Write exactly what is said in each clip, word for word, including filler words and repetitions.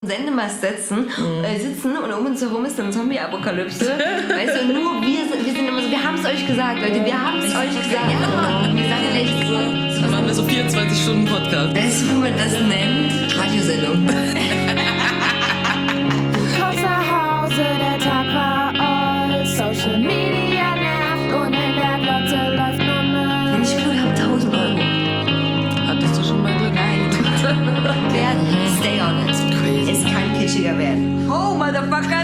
Sendemast setzen, mhm. äh, sitzen und um uns herum ist dann Zombie-Apokalypse. Weißt du, nur wir sind, wir sind immer so, wir haben es euch gesagt, Leute, wir haben es euch gesagt. Ja, wir sagen echt so. Dann machen wir so vierundzwanzig Stunden Podcast. Das ist, wie man das nennt, Radiosendung. Komm nach Hause, der Tag war all. Social Media nervt und in der Glotze läuft nur Müll. Und ich glaube, wir haben tausend Euro. Hattest du schon mal Glück? Nein. Werden, stay on it. Es kann kitschiger werden. Oh, Motherfucker!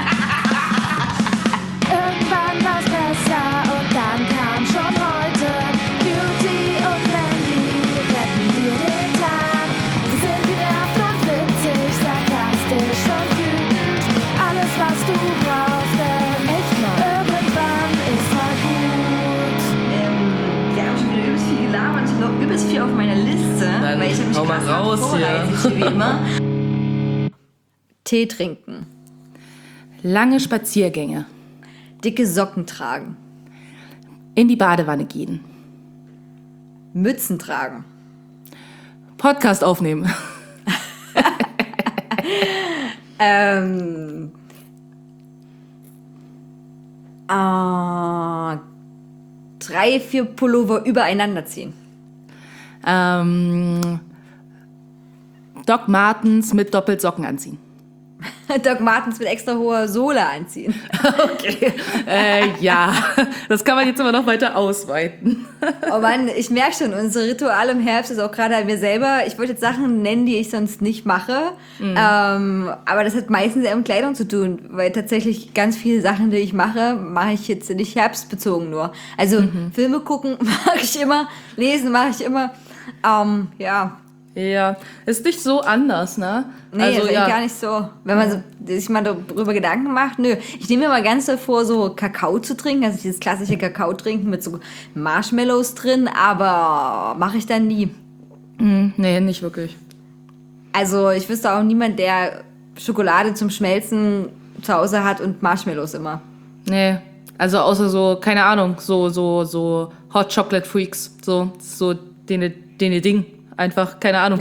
Irgendwann war's besser und dann kam schon heute. Beauty und Mandy retten dir den Tag. Sie sind genervt und witzig, sarkastisch und wütend. Alles, was du brauchst, denn echt mal irgendwann ist mal gut. Ähm, wir haben schon wieder übelst viel gelabert. Ich habe noch übelst viel auf meiner Liste. Dann weil ich habe mich hau mal krass raus vorbereitet, hier. wie immer. Tee trinken, Lange Spaziergänge. dicke Socken tragen, In die Badewanne gehen. Mützen tragen, Podcast aufnehmen. ähm, äh, drei, vier Pullover übereinander ziehen, ähm, Doc Martens mit Doppelsocken anziehen. Doc Martens mit extra hoher Sohle anziehen. Okay. äh, ja, das kann man jetzt aber noch weiter ausweiten. Oh Mann, ich merke schon, unser Ritual im Herbst ist auch gerade an mir selber. Ich wollte jetzt Sachen nennen, die ich sonst nicht mache. Mhm. Ähm, aber das hat meistens eher mit Kleidung zu tun, weil tatsächlich ganz viele Sachen, die ich mache, mache ich jetzt nicht herbstbezogen nur. Also mhm. Filme gucken mache ich immer, lesen mache ich immer. Ähm, ja. Ja, ist nicht so anders, ne? Nee, also, ist ja. gar nicht so. Wenn man so, sich mal darüber Gedanken macht, nö. Ich nehme mir mal ganz doll vor, so Kakao zu trinken, also dieses klassische Kakao trinken mit so Marshmallows drin, aber mache ich dann nie. Mm, nee, nicht wirklich. Also ich wüsste auch niemand, der Schokolade zum Schmelzen zu Hause hat und Marshmallows immer. Nee, also außer so, keine Ahnung, so, so, so Hot Chocolate Freaks, so, so, dene, dene Ding. Einfach, keine Ahnung.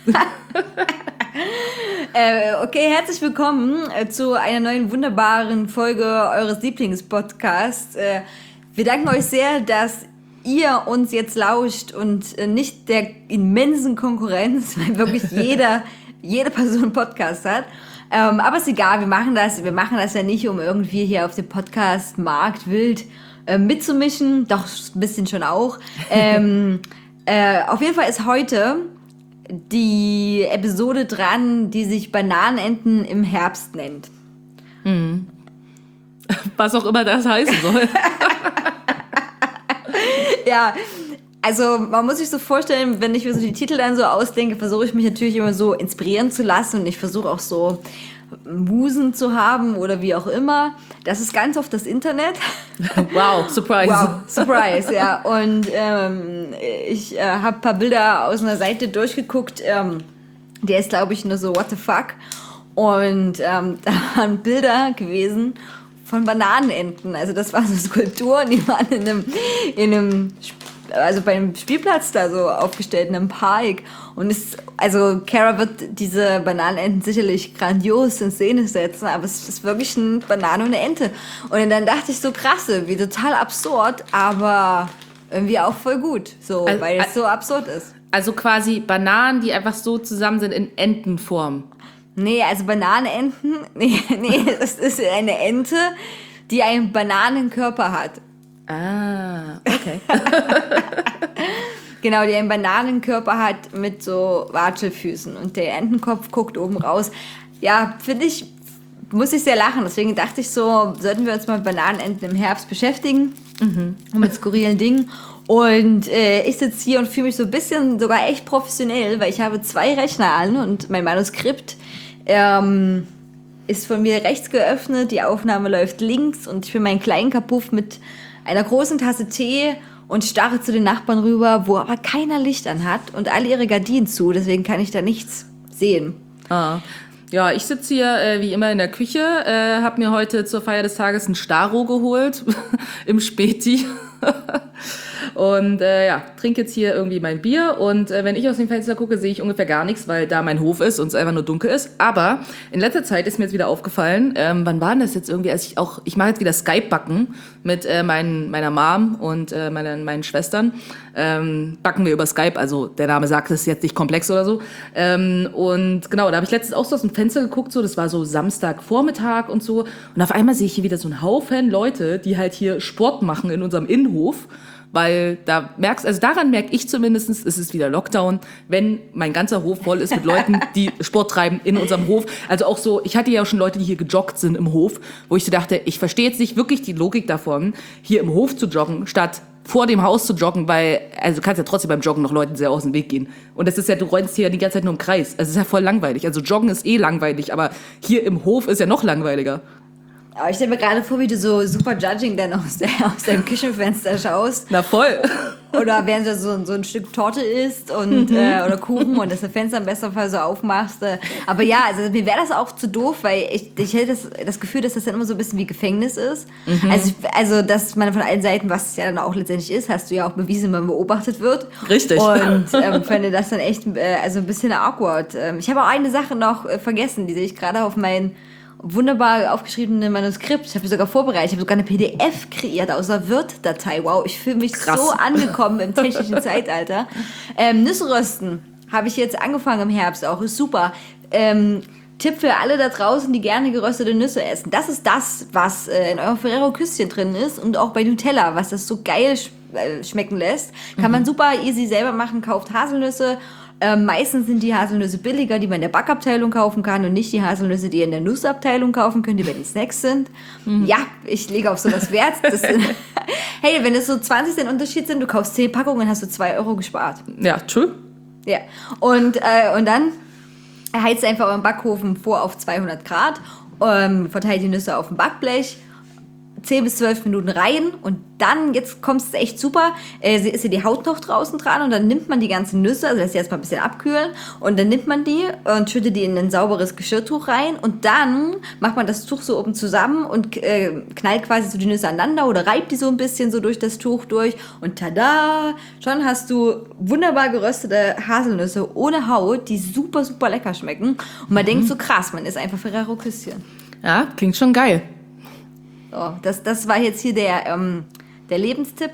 äh, okay, herzlich willkommen äh, zu einer neuen wunderbaren Folge eures Lieblingspodcasts. Äh, wir danken euch sehr, dass ihr uns jetzt lauscht und äh, nicht der immensen Konkurrenz, weil wirklich jeder, jede Person einen Podcast hat. Ähm, aber ist egal, wir machen das, wir machen das ja nicht, um irgendwie hier auf dem Podcast-Markt wild äh, mitzumischen. Doch, ein bisschen schon auch. Ähm, Äh, auf jeden Fall ist heute die Episode dran, die sich Bananenenten im Herbst nennt. Mhm. Was auch immer das heißen soll. Ja, also man muss sich so vorstellen, wenn ich mir so die Titel dann so ausdenke, versuche ich mich natürlich immer so inspirieren zu lassen und ich versuche auch so Musen zu haben oder wie auch immer. Das ist ganz oft das Internet. Wow, surprise. Wow, surprise, ja. Und ähm, ich äh, habe ein paar Bilder aus einer Seite durchgeguckt. Ähm, der ist, glaube ich, nur so, what the fuck? Und ähm, da waren Bilder gewesen von Bananenenten. Also das waren so Skulpturen, die waren in einem, in einem also beim Spielplatz da so aufgestellt, in einem Park. Und es, also Cara wird diese Bananenenten sicherlich grandios in Szene setzen, aber es ist wirklich eine Banane und eine Ente. Und dann dachte ich so, krasse, wie total absurd, aber irgendwie auch voll gut, so, also, weil es so absurd ist. Also quasi Bananen, die einfach so zusammen sind in Entenform. Nee, also Bananenenten, nee, nee, es ist eine Ente, die einen Bananenkörper hat. Ah, okay. Genau, die einen Bananenkörper hat mit so Watschelfüßen und der Entenkopf guckt oben raus. Ja, finde ich, muss ich sehr lachen. Deswegen dachte ich so, sollten wir uns mal mit Bananenenten im Herbst beschäftigen mhm. und mit skurrilen Dingen. Und äh, ich sitze hier und fühle mich so ein bisschen sogar echt professionell, weil ich habe zwei Rechner an und mein Manuskript ähm, ist von mir rechts geöffnet, die Aufnahme läuft links und ich bin meinen kleinen Kapuff mit einer großen Tasse Tee und starre zu den Nachbarn rüber, wo aber keiner Licht an hat und alle ihre Gardinen zu, deswegen kann ich da nichts sehen. Ah. Ja, ich sitze hier äh, wie immer in der Küche, äh, habe mir heute zur Feier des Tages ein Staro geholt im Späti Und äh, ja, trinke jetzt hier irgendwie mein Bier. Und äh, wenn ich aus dem Fenster gucke, sehe ich ungefähr gar nichts, weil da mein Hof ist und es einfach nur dunkel ist. Aber in letzter Zeit ist mir jetzt wieder aufgefallen, ähm, wann war denn das jetzt irgendwie, als ich auch, ich mache jetzt wieder Skype-Backen mit äh, mein, meiner Mom und äh, meinen, meinen Schwestern. Ähm, backen wir über Skype, also der Name sagt, es ist jetzt nicht komplex oder so. Ähm, und genau, da habe ich letztens auch so aus dem Fenster geguckt, so, das war so Samstagvormittag und so. Und auf einmal sehe ich hier wieder so einen Haufen Leute, die halt hier Sport machen in unserem Innenhof. Weil da merkst, also daran merke ich zumindest, es ist wieder Lockdown, wenn mein ganzer Hof voll ist mit Leuten, die Sport treiben in unserem Hof. Also auch so, ich hatte ja auch schon Leute, die hier gejoggt sind im Hof, wo ich so dachte, ich verstehe jetzt nicht wirklich die Logik davon, hier im Hof zu joggen, statt vor dem Haus zu joggen, weil, also du kannst ja trotzdem beim Joggen noch Leuten sehr aus dem Weg gehen. Und das ist ja, du rollst hier ja die ganze Zeit nur im Kreis. Also es ist ja voll langweilig. Also Joggen ist eh langweilig, aber hier im Hof ist ja noch langweiliger. Aber ich stelle mir gerade vor, wie du so super judging dann aus, der, aus deinem Küchenfenster schaust. Na voll. Oder während du so, so ein Stück Torte isst und, mhm. äh, oder Kuchen und das Fenster im besten Fall so aufmachst. Äh. Aber ja, also mir wäre das auch zu doof, weil ich, ich hätte das, das Gefühl, dass das dann immer so ein bisschen wie Gefängnis ist. Mhm. Also, also, dass man von allen Seiten, was es ja dann auch letztendlich ist, hast du ja auch bewiesen, wenn man beobachtet wird. Richtig. Und ähm, finde das dann echt äh, also ein bisschen awkward. Ähm, ich habe auch eine Sache noch äh, vergessen, die sehe ich gerade auf meinen wunderbar aufgeschriebene Manuskript. Ich habe sogar vorbereitet. Ich habe sogar eine P D F kreiert aus einer Word-Datei. Wow, ich fühle mich Krass. so angekommen im technischen Zeitalter. Ähm, Nüsse rösten habe ich jetzt angefangen im Herbst auch. Ist super. Ähm, Tipp für alle da draußen, die gerne geröstete Nüsse essen. Das ist das, was äh, in eurem Ferrero-Küsschen drin ist und auch bei Nutella, was das so geil sch- äh, schmecken lässt. Kann mhm. man super easy selber machen. Kauft Haselnüsse. Ähm, meistens sind die Haselnüsse billiger, die man in der Backabteilung kaufen kann und nicht die Haselnüsse, die ihr in der Nussabteilung kaufen könnt, die bei den Snacks sind. Mhm. Ja, ich lege auf sowas Wert. Das sind, hey, wenn es so zwanzig Cent Unterschied sind, du kaufst zehn Packungen, hast du zwei Euro gespart. Ja, true. Ja, und, äh, und dann heizt einfach euren Backofen vor auf zweihundert Grad, ähm, verteilt die Nüsse auf dem Backblech, zehn bis zwölf Minuten rein und dann, jetzt kommt es echt super, äh, ist ja die Haut noch draußen dran und dann nimmt man die ganzen Nüsse, also lässt sie erstmal ein bisschen abkühlen und dann nimmt man die und schüttet die in ein sauberes Geschirrtuch rein und dann macht man das Tuch so oben zusammen und äh, knallt quasi so die Nüsse aneinander oder reibt die so ein bisschen so durch das Tuch durch und tada, schon hast du wunderbar geröstete Haselnüsse ohne Haut, die super, super lecker schmecken und man mhm. denkt so krass, man ist einfach Ferrero-Küsschen. Ja, klingt schon geil. So, das, das war jetzt hier der, ähm, der Lebenstipp.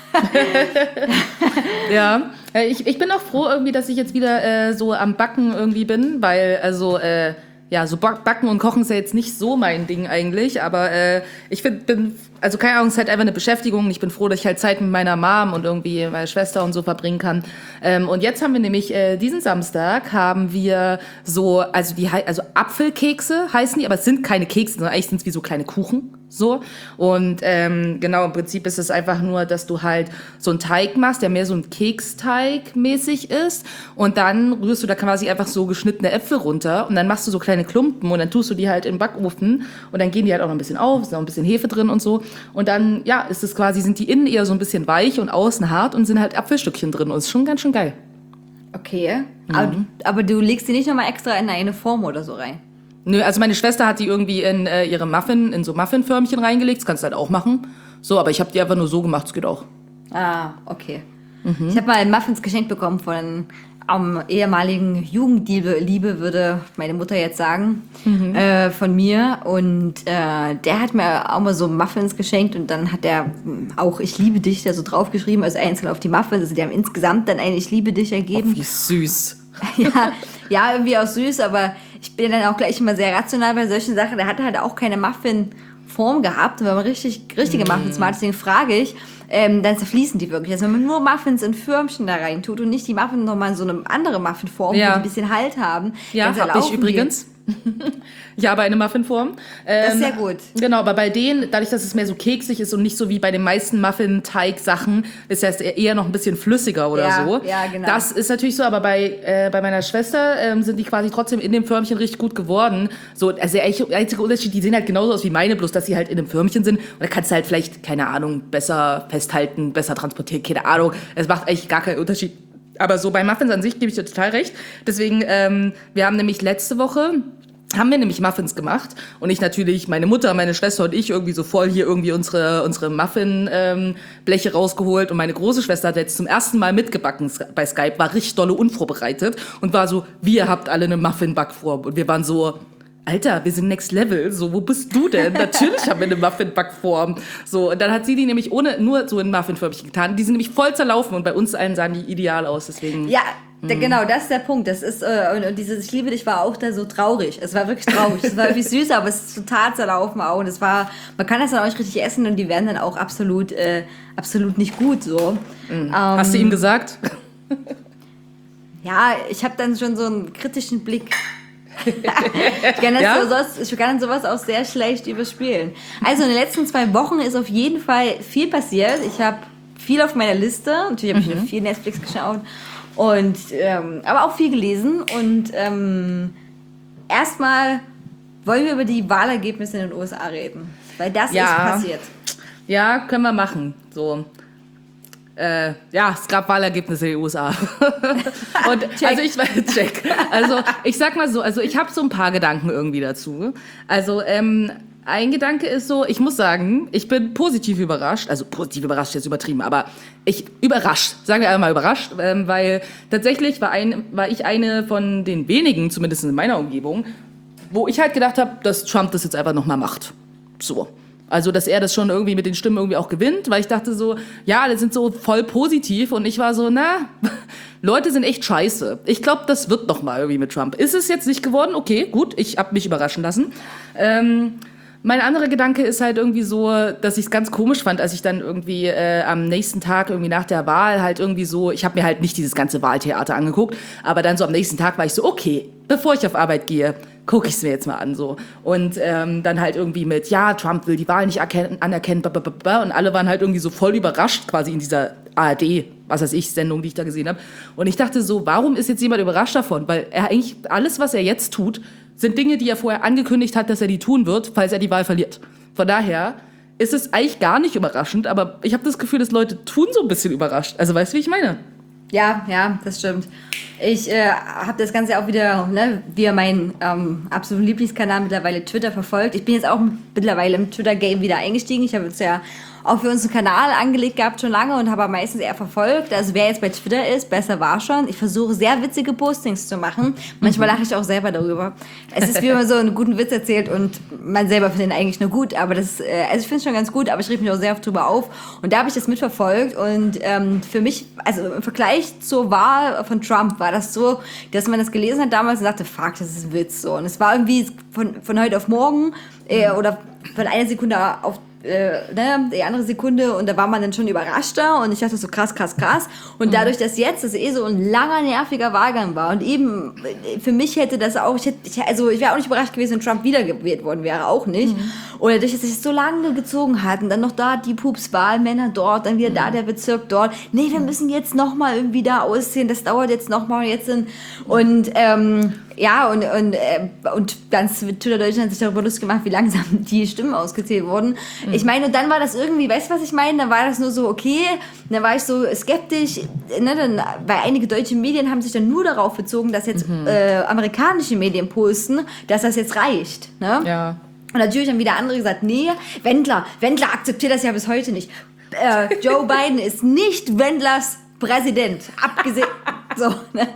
Ja, ich, ich bin auch froh irgendwie, dass ich jetzt wieder äh, so am Backen irgendwie bin, weil also äh, ja, so Backen und Kochen ist ja jetzt nicht so mein Ding eigentlich, aber äh, ich find, bin, also keine Ahnung, es ist halt einfach eine Beschäftigung. Ich bin froh, dass ich halt Zeit mit meiner Mom und irgendwie meiner Schwester und so verbringen kann. Ähm, und jetzt haben wir nämlich, äh, diesen Samstag haben wir so, also die, also Apfelkekse heißen die, aber es sind keine Kekse, sondern eigentlich sind es wie so kleine Kuchen. So. Und ähm, genau, im Prinzip ist es einfach nur, dass du halt so einen Teig machst, der mehr so ein Keksteig mäßig ist. Und dann rührst du da quasi einfach so geschnittene Äpfel runter und dann machst du so kleine Klumpen und dann tust du die halt im Backofen und dann gehen die halt auch noch ein bisschen auf, ist noch ein bisschen Hefe drin und so. Und dann, ja, ist es quasi, sind die innen eher so ein bisschen weich und außen hart und sind halt Apfelstückchen drin und ist schon ganz schön geil. Okay, mhm. aber, aber du legst die nicht nochmal extra in eine Form oder so rein? Nö, also meine Schwester hat die irgendwie in äh, ihre Muffin, in so Muffinförmchen reingelegt. Das kannst du halt auch machen. So, aber ich habe die einfach nur so gemacht, es geht auch. Ah, okay. Mhm. Ich habe mal Muffins geschenkt bekommen von einem ehemaligen Jugendliebe, Liebe, würde meine Mutter jetzt sagen, mhm. äh, von mir. Und äh, der hat mir auch mal so Muffins geschenkt und dann hat er auch Ich liebe dich da so draufgeschrieben, also einzeln auf die Muffins. Also die haben insgesamt dann ein Ich liebe dich ergeben. Oh, wie süß. Ja, ja, irgendwie auch süß, aber ich bin dann auch gleich immer sehr rational bei solchen Sachen. Der hatte halt auch keine Muffin-Form gehabt, wenn man richtig, richtige mm. Muffins macht. Deswegen frage ich, ähm, dann zerfließen die wirklich. Also wenn man nur Muffins in Förmchen da rein tut und nicht die Muffins nochmal in so eine andere Muffinform, ja. die ein bisschen Halt haben. Ja, hab ich übrigens. Ich habe eine Muffinform. Ähm, das ist sehr gut. Genau, aber bei denen, dadurch, dass es mehr so keksig ist und nicht so wie bei den meisten Muffin-Teig-Sachen, ist das eher noch ein bisschen flüssiger oder ja, so. Ja, genau. Das ist natürlich so, aber bei, äh, bei meiner Schwester ähm, sind die quasi trotzdem in dem Förmchen richtig gut geworden. So, also der einzige Unterschied, die sehen halt genauso aus wie meine, bloß dass sie halt in einem Förmchen sind. Und da kannst du halt vielleicht, keine Ahnung, besser festhalten, besser transportieren, keine Ahnung. Es macht eigentlich gar keinen Unterschied. Aber so bei Muffins an sich gebe ich dir total recht. Deswegen, ähm, wir haben nämlich letzte Woche haben wir nämlich Muffins gemacht und ich natürlich, meine Mutter, meine Schwester und ich irgendwie so voll hier irgendwie unsere, unsere Muffin-Bleche rausgeholt und meine große Schwester hat jetzt zum ersten Mal mitgebacken bei Skype, war richtig dolle unvorbereitet und war so, wir habt alle eine Muffin-Backform und wir waren so, Alter, wir sind next level, so, wo bist du denn? Natürlich haben wir eine Muffin-Backform. So, und dann hat sie die nämlich ohne, nur so in Muffin-förmig getan, die sind nämlich voll zerlaufen und bei uns allen sahen die ideal aus, deswegen... Ja, da, genau, das ist der Punkt. Das ist, äh, und, und dieses Ich liebe dich war auch da so traurig. Es war wirklich traurig. Es war irgendwie süß, aber es ist total zerlaufen auch. Und es war, man kann das dann auch nicht richtig essen und die werden dann auch absolut, äh, absolut nicht gut so. Mhm. Ähm, Hast du ihm gesagt? Ja, ich habe dann schon so einen kritischen Blick. ich, kann das Ja? so, sowas, ich kann sowas auch sehr schlecht überspielen. Also in den letzten zwei Wochen ist auf jeden Fall viel passiert. Ich habe viel auf meiner Liste. Natürlich habe ich mhm. viel Netflix geschaut. Und, ähm, aber auch viel gelesen. Und ähm, erstmal wollen wir über die Wahlergebnisse in den U S A reden. Weil das Ja. ist passiert. Ja, können wir machen. So. Äh, ja, es gab Wahlergebnisse in den U S A. Und also ich check. Also ich sag mal so, also ich habe so ein paar Gedanken irgendwie dazu. Also ähm, ein Gedanke ist so, ich muss sagen, ich bin positiv überrascht, also positiv überrascht jetzt übertrieben, aber ich überrascht, sagen wir einmal überrascht, ähm, weil tatsächlich war, ein, war ich eine von den wenigen, zumindest in meiner Umgebung, wo ich halt gedacht habe, dass Trump das jetzt einfach nochmal macht. So. Also, dass er das schon irgendwie mit den Stimmen irgendwie auch gewinnt, weil ich dachte so, ja, alle sind so voll positiv und ich war so, na, Leute sind echt scheiße. Ich glaube, das wird noch mal irgendwie mit Trump. Ist es jetzt nicht geworden? Okay, gut, ich habe mich überraschen lassen. Ähm, mein anderer Gedanke ist halt irgendwie so, dass ich es ganz komisch fand, als ich dann irgendwie äh, am nächsten Tag irgendwie nach der Wahl halt irgendwie so, ich habe mir halt nicht dieses ganze Wahltheater angeguckt, aber dann so am nächsten Tag war ich so, okay, bevor ich auf Arbeit gehe, gucke ich es mir jetzt mal an so. Und ähm, dann halt irgendwie mit, ja, Trump will die Wahl nicht erkennen, anerkennen, blablabla. Und alle waren halt irgendwie so voll überrascht quasi in dieser A R D, was weiß ich, Sendung, die ich da gesehen habe. Und ich dachte so, warum ist jetzt jemand überrascht davon? Weil er eigentlich, alles, was er jetzt tut, sind Dinge, die er vorher angekündigt hat, dass er die tun wird, falls er die Wahl verliert. Von daher ist es eigentlich gar nicht überraschend, aber ich habe das Gefühl, dass Leute tun so ein bisschen überrascht. Also weißt du, wie ich meine? Ja, ja, das stimmt. Ich äh, habe das Ganze auch wieder, ne, via meinen ähm, absoluten Lieblingskanal mittlerweile Twitter verfolgt. Ich bin jetzt auch mittlerweile im Twitter-Game wieder eingestiegen. Ich habe jetzt ja auch für unseren Kanal angelegt gehabt schon lange und habe aber meistens eher verfolgt. Also wer jetzt bei Twitter ist, besser war schon. Ich versuche sehr witzige Postings zu machen. Manchmal lache ich auch selber darüber. Es ist wie wenn man so einen guten Witz erzählt und man selber findet ihn eigentlich nur gut. Aber das, äh, also ich finde es schon ganz gut, aber ich reg mich auch sehr oft drüber auf. Und da habe ich das mitverfolgt und ähm, für mich, also im Vergleich zur Wahl von Trump war das so, dass man das gelesen hat damals und sagte, fuck, das ist ein Witz. So. Und es war irgendwie von, von heute auf morgen äh, oder von einer Sekunde auf Äh, ne, die andere Sekunde und da war man dann schon überraschter und ich dachte so krass, krass, krass und dadurch, dass jetzt das eh so ein langer, nerviger Wahlgang war und eben für mich hätte das auch, ich hätte, ich, also ich wäre auch nicht überrascht gewesen, wenn Trump wiedergewählt worden wäre, auch nicht. Mhm. Oder dadurch, dass sich das so lange gezogen hat und dann noch da die Pupswahl, Männer dort, dann wieder mhm. da der Bezirk dort, nee, wir müssen jetzt nochmal irgendwie da ausziehen, das dauert jetzt nochmal jetzt sind und ähm, ja, und, und, äh, und ganz Twitter Deutschland hat sich darüber lustig gemacht, wie langsam die Stimmen ausgezählt wurden. Mhm. Ich meine, und dann war das irgendwie, weißt du, was ich meine? Dann war das nur so, okay, dann war ich so skeptisch, ne, dann, weil einige deutsche Medien haben sich dann nur darauf bezogen, dass jetzt mhm. äh, amerikanische Medien posten, dass das jetzt reicht. Ne? Ja. Und natürlich haben wieder andere gesagt, nee, Wendler, Wendler akzeptiert das ja bis heute nicht. Äh, Joe Biden ist nicht Wendlers Präsident, abgesehen, so, ne?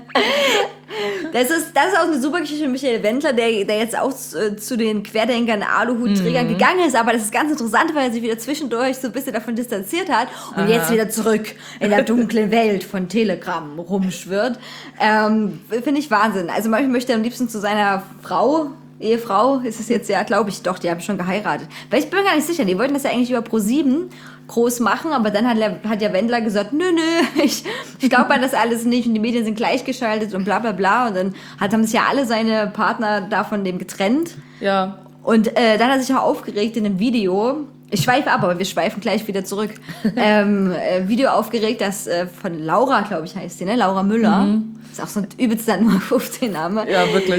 Das ist, das ist auch eine super Geschichte mit Michael Wendler, der, der jetzt auch zu, zu den Querdenkern, Aluhutträgern mhm. gegangen ist, aber das ist ganz interessant, weil er sich wieder zwischendurch so ein bisschen davon distanziert hat und Aha. jetzt wieder zurück in der dunklen Welt von Telegram rumschwirrt. Ähm, finde ich Wahnsinn. Also manchmal möchte er am liebsten zu seiner Frau, Ehefrau, ist es jetzt ja, glaube ich, doch, die haben schon geheiratet. Weil ich bin gar nicht sicher, die wollten das ja eigentlich über ProSieben groß machen, aber dann hat, hat ja Wendler gesagt, nö, nö, ich, ich glaube an das alles nicht und die Medien sind gleichgeschaltet und bla bla bla und dann hat, haben sich ja alle seine Partner da von dem getrennt. Ja. Und äh, dann hat er sich auch aufgeregt in einem Video, ich schweife ab, aber wir schweifen gleich wieder zurück, ähm, äh, Video aufgeregt, das äh, von Laura, glaube ich, heißt die, ne? Laura Müller. Mhm. Ist auch so ein übelster Nummer fünfzehn Name. Ja, wirklich.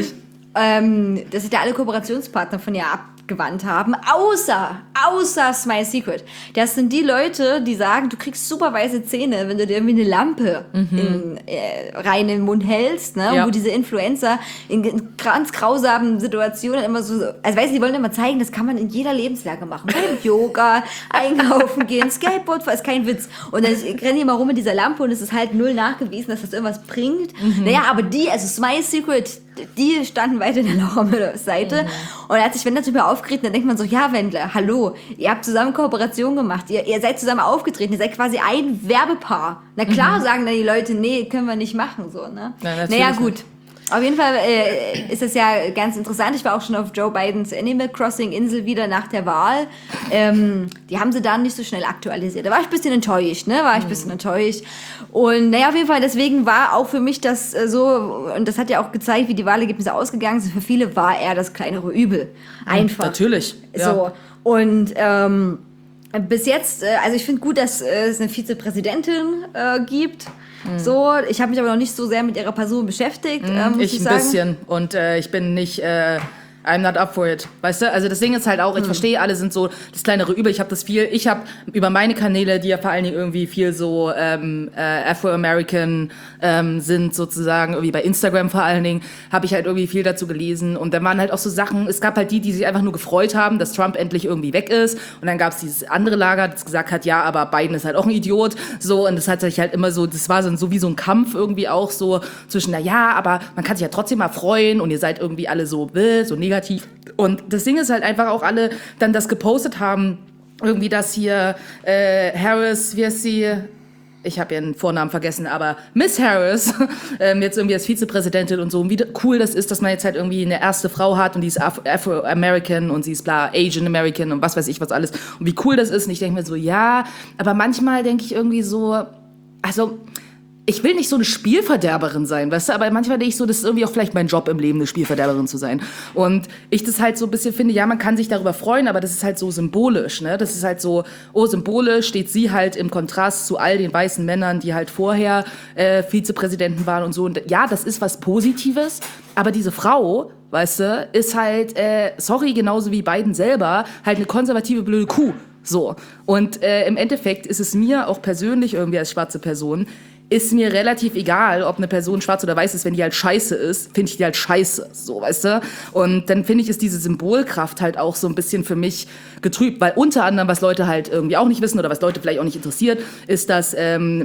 ähm, dass sich da alle Kooperationspartner von ihr abgewandt haben, außer, außer Smile Secret. Das sind die Leute, die sagen, du kriegst super weiße Zähne, wenn du dir irgendwie eine Lampe mhm. in, äh, rein in den Mund hältst, ne? Ja. Wo diese Influencer in, in ganz grausamen Situationen immer so, also weißt du, die wollen immer zeigen, das kann man in jeder Lebenslage machen. Beim Yoga, einkaufen gehen, Skateboard, ist kein Witz. Und dann rennen die immer rum mit dieser Lampe und es ist halt null nachgewiesen, dass das irgendwas bringt. Mhm. Naja, aber die, also Smile Secret, die standen weiter in der Laura Müller-Seite. Mhm. Und er hat sich Wendler zu mir aufgeregt, dann denkt man so, ja Wendler, hallo, ihr habt zusammen Kooperation gemacht, ihr, ihr seid zusammen aufgetreten, ihr seid quasi ein Werbepaar. Na klar mhm. sagen dann die Leute, nee, können wir nicht machen, so, ne? Na, naja, gut. Nicht. Auf jeden Fall äh, ist es ja ganz interessant. Ich war auch schon auf Joe Bidens Animal Crossing Insel wieder nach der Wahl. Ähm, die haben sie dann nicht so schnell aktualisiert. Da war ich ein bisschen enttäuscht, ne? War ich ein bisschen enttäuscht. Und naja, auf jeden Fall, deswegen war auch für mich das äh, so, und das hat ja auch gezeigt, wie die Wahlergebnisse ausgegangen sind. Für viele war er das kleinere Übel. Einfach. Natürlich. Ja. So. Und ähm, bis jetzt, äh, also ich finde gut, dass äh, es eine Vizepräsidentin äh, gibt. So, ich habe mich aber noch nicht so sehr mit ihrer Person beschäftigt, äh, muss ich, ich ein sagen. bisschen. Und äh, ich bin nicht... Äh I'm not up for it. Weißt du? Also das Ding ist halt auch, ich hm. verstehe, alle sind so das kleinere Übel. Ich habe das viel, ich habe über meine Kanäle, die ja vor allen Dingen irgendwie viel so ähm, äh, Afro-American ähm, sind sozusagen, irgendwie bei Instagram vor allen Dingen, habe ich halt irgendwie viel dazu gelesen. Und dann waren halt auch so Sachen, es gab halt die, die sich einfach nur gefreut haben, dass Trump endlich irgendwie weg ist. Und dann gab es dieses andere Lager, das gesagt hat, ja, aber Biden ist halt auch ein Idiot. So, und das hat sich halt immer so, das war so, so wie so ein Kampf irgendwie auch so zwischen, na ja, aber man kann sich ja trotzdem mal freuen und ihr seid irgendwie alle so, äh, so negativ. Und das Ding ist halt einfach auch alle dann das gepostet haben, irgendwie das hier äh, Harris, wie heißt sie? Ich habe ihren Vornamen vergessen, aber Miss Harris, ähm, jetzt irgendwie als Vizepräsidentin und so. Und wie cool das ist, dass man jetzt halt irgendwie eine erste Frau hat und die ist Af- Afro-American und sie ist bla, Asian American und was weiß ich was alles. Und wie cool das ist. Und ich denke mir so, ja, aber manchmal denke ich irgendwie so, also... Ich will nicht so eine Spielverderberin sein, weißt du, aber manchmal denke ich so, das ist irgendwie auch vielleicht mein Job im Leben, eine Spielverderberin zu sein. Und ich das halt so ein bisschen finde, ja, man kann sich darüber freuen, aber das ist halt so symbolisch, ne? Das ist halt so, oh, symbolisch steht sie halt im Kontrast zu all den weißen Männern, die halt vorher äh, Vizepräsidenten waren und so. Und ja, das ist was Positives, aber diese Frau, weißt du, ist halt, äh, sorry, genauso wie Biden selber, halt eine konservative blöde Kuh. So. Und äh, im Endeffekt ist es mir auch persönlich irgendwie als schwarze Person, ist mir relativ egal, ob eine Person schwarz oder weiß ist, wenn die halt scheiße ist, finde ich die halt scheiße, so, weißt du? Und dann finde ich, ist diese Symbolkraft halt auch so ein bisschen für mich getrübt, weil unter anderem, was Leute halt irgendwie auch nicht wissen oder was Leute vielleicht auch nicht interessiert, ist, dass ähm,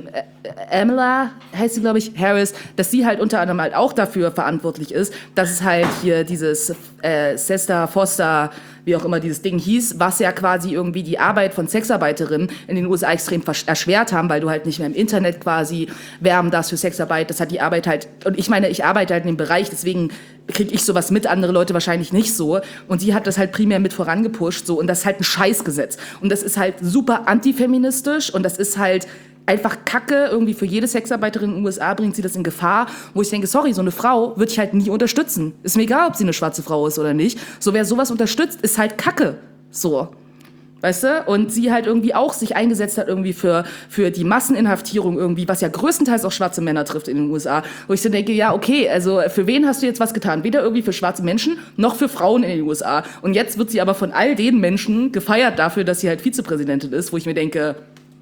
Amala, heißt sie, glaube ich, Harris, dass sie halt unter anderem halt auch dafür verantwortlich ist, dass es halt hier dieses äh, Sesta Foster, wie auch immer dieses Ding hieß, was ja quasi irgendwie die Arbeit von Sexarbeiterinnen in den U S A extrem erschwert haben, weil du halt nicht mehr im Internet quasi werben darfst für Sexarbeit. Das hat die Arbeit halt, und ich meine, ich arbeite halt in dem Bereich, deswegen kriege ich sowas mit, andere Leute wahrscheinlich nicht so. Und sie hat das halt primär mit vorangepusht, so, und das ist halt ein Scheißgesetz. Und das ist halt super antifeministisch und das ist halt einfach Kacke, irgendwie für jede Sexarbeiterin in den U S A bringt sie das in Gefahr, wo ich denke, sorry, so eine Frau würde ich halt nie unterstützen. Ist mir egal, ob sie eine schwarze Frau ist oder nicht. So, wer sowas unterstützt, ist halt Kacke. So. Weißt du? Und sie halt irgendwie auch sich eingesetzt hat irgendwie für, für die Masseninhaftierung irgendwie, was ja größtenteils auch schwarze Männer trifft in den U S A. Wo ich so denke, ja, okay, also für wen hast du jetzt was getan? Weder irgendwie für schwarze Menschen, noch für Frauen in den U S A. Und jetzt wird sie aber von all den Menschen gefeiert dafür, dass sie halt Vizepräsidentin ist, wo ich mir denke,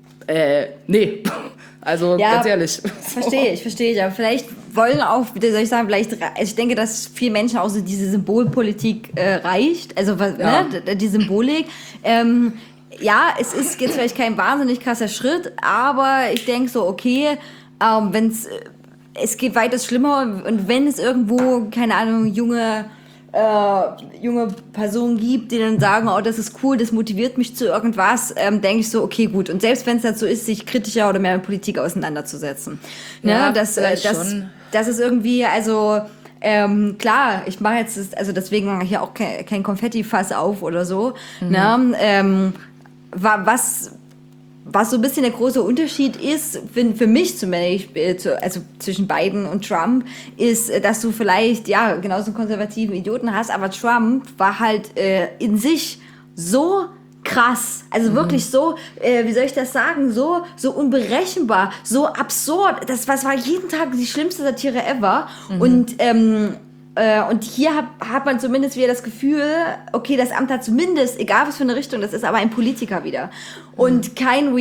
Äh, nee. Also, ja, ganz ehrlich. Verstehe ich, verstehe ich. Aber vielleicht wollen auch, wie soll ich sagen, vielleicht, ich denke, dass vielen Menschen auch so diese Symbolpolitik äh, reicht. Also, ja. ne, die Symbolik. Ähm, ja, es ist jetzt vielleicht kein wahnsinnig krasser Schritt, aber ich denke so, okay, ähm, wenn es, es geht weitaus schlimmer und wenn es irgendwo, keine Ahnung, junge, Äh, junge Personen gibt, die dann sagen, oh, das ist cool, das motiviert mich zu irgendwas, ähm, denke ich so, okay, gut. Und selbst wenn es dazu ist, sich kritischer oder mehr mit Politik auseinanderzusetzen. Ja, ne? das, äh, das, schon. das ist irgendwie, also ähm, klar, ich mache jetzt, also deswegen mache ich hier auch kein, kein Konfetti-Fass auf oder so. Mhm. Ne? Ähm, was Was so ein bisschen der große Unterschied ist, für mich zumindest, also zwischen Biden und Trump, ist, dass du vielleicht, ja, genauso einen konservativen Idioten hast, aber Trump war halt äh, in sich so krass, also mhm. wirklich so, äh, wie soll ich das sagen, so, so unberechenbar, so absurd, das was war jeden Tag die schlimmste Satire ever mhm. und ähm, Äh, und hier hat, hat man zumindest wieder das Gefühl, okay, das Amt hat zumindest, egal was für eine Richtung das ist, aber ein Politiker wieder. Und kein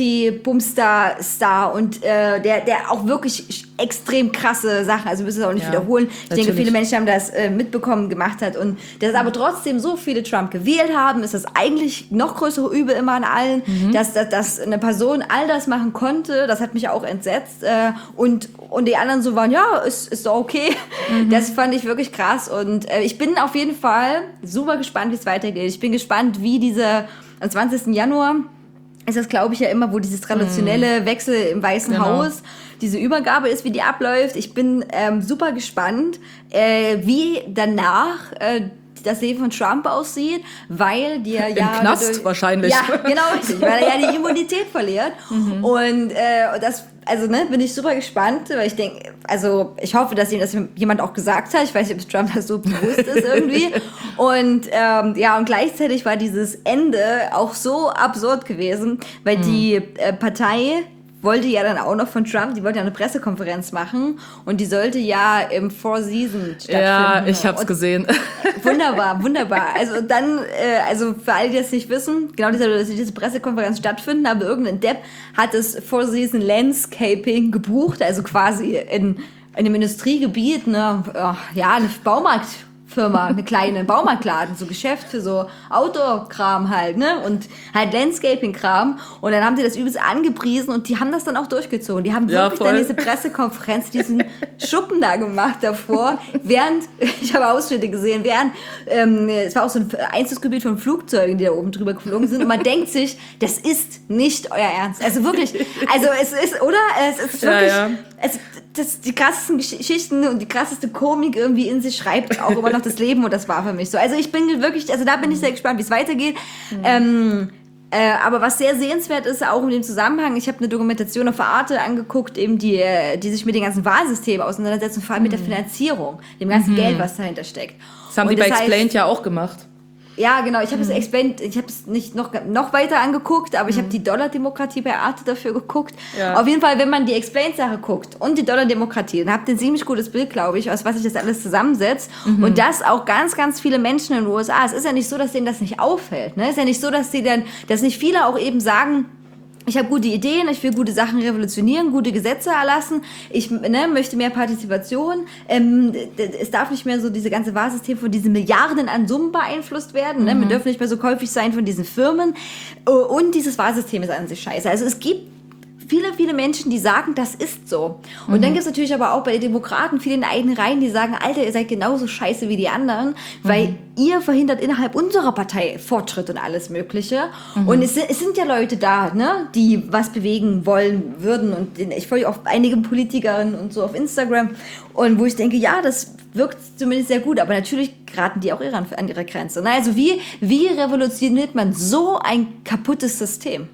Reality-Bumstar-Star und äh, der, der auch wirklich extrem krasse Sachen, also wir müssen es auch nicht Ja, wiederholen. Ich natürlich. denke, viele Menschen haben das äh, mitbekommen, gemacht hat. Und dass aber trotzdem so viele Trump gewählt haben, ist das eigentlich noch größere Übel immer an allen, Mhm. dass, dass, dass eine Person all das machen konnte. Das hat mich auch entsetzt. Äh, und, und die anderen so waren, ja, ist, ist doch okay. Mhm. Das fand ich wirklich krass. Und äh, ich bin auf jeden Fall super gespannt, wie es weitergeht. Ich bin gespannt, wie diese, am zwanzigsten Januar ist das, glaube ich, ja immer, wo dieses traditionelle Wechsel im Weißen Genau. Haus, diese Übergabe ist, wie die abläuft. Ich bin ähm, super gespannt, äh, wie danach äh, das Leben von Trump aussieht, weil dir Im ja... Knast dadurch, wahrscheinlich. Ja, genau, richtig, weil er ja die Immunität verliert. Und äh, das... Also, ne, bin ich super gespannt, weil ich denke, also, ich hoffe, dass ihm das jemand auch gesagt hat. Ich weiß nicht, ob Trump das so bewusst ist irgendwie. Und, ähm, ja, und gleichzeitig war dieses Ende auch so absurd gewesen, weil die äh, Partei wollte ja dann auch noch von Trump, die wollte ja eine Pressekonferenz machen und die sollte ja im Four Seasons stattfinden. Ja, ich hab's Und gesehen. Wunderbar, wunderbar. Also dann, äh, also für alle, die das nicht wissen, genau diese, diese Pressekonferenz stattfinden, aber irgendein Depp hat das Four Season Landscaping gebucht, also quasi in, in einem Industriegebiet, ne, ja, eine Baumarktfirma, eine kleine Baumarktladen, so Geschäft für so Outdoor-Kram halt, ne, und halt Landscaping-Kram und dann haben die das übelst angepriesen und die haben das dann auch durchgezogen. Die haben Ja, wirklich voll. dann diese Pressekonferenz, diesen Schuppen da gemacht davor, während, ich habe Ausschnitte gesehen, während, ähm, es war auch so ein Einzugsgebiet von Flugzeugen, die da oben drüber geflogen sind und man denkt sich, das ist nicht euer Ernst. Also wirklich, also es ist, oder? Es ist Ja, wirklich, ja. Es, das, die krassesten Geschichten und die krasseste Komik irgendwie in sich schreibt auch immer noch das Leben und das war für mich so. Also ich bin wirklich, also da bin ich sehr gespannt, wie es weitergeht. Ähm, Äh, aber was sehr sehenswert ist, auch in dem Zusammenhang, ich habe eine Dokumentation auf Arte angeguckt, eben die, äh, die sich mit den ganzen Wahlsystemen auseinandersetzt und vor allem mit der Finanzierung, dem ganzen Geld, was dahinter steckt. Das haben Und die bei das heißt- Explained ja auch gemacht. Ja, genau. Ich habe es explained, ich habe es nicht noch, noch weiter angeguckt, aber ich habe die Dollar-Demokratie bei Arte dafür geguckt. Ja. Auf jeden Fall, wenn man die Explained-Sache guckt und die Dollar-Demokratie, dann habt ihr ein ziemlich gutes Bild, glaube ich, aus was sich das alles zusammensetzt. Und das auch ganz, ganz viele Menschen in den U S A. Es ist ja nicht so, dass denen das nicht auffällt. Ne? Es ist ja nicht so, dass sie dann, dass nicht viele auch eben sagen, ich habe gute Ideen, ich will gute Sachen revolutionieren, gute Gesetze erlassen, ich ne, möchte mehr Partizipation, ähm, d- d- es darf nicht mehr so diese ganze Wahlsystem von diesen Milliarden an Summen beeinflusst werden, ne? Wir dürfen nicht mehr so käufig sein von diesen Firmen und dieses Wahlsystem ist an sich scheiße. Also es gibt viele, viele Menschen, die sagen, das ist so. Und dann gibt es natürlich aber auch bei den Demokraten viele in den eigenen Reihen, die sagen, Alter, ihr seid genauso scheiße wie die anderen, weil ihr verhindert innerhalb unserer Partei Fortschritt und alles Mögliche. Und es, sind- es sind ja Leute da, ne, die was bewegen wollen würden. Und den- ich folge auch einigen Politikerinnen und so auf Instagram. Und wo ich denke, ja, das wirkt zumindest sehr gut, aber natürlich geraten die auch ihre, an ihre Grenze. Na, also wie, wie revolutioniert man so ein kaputtes System?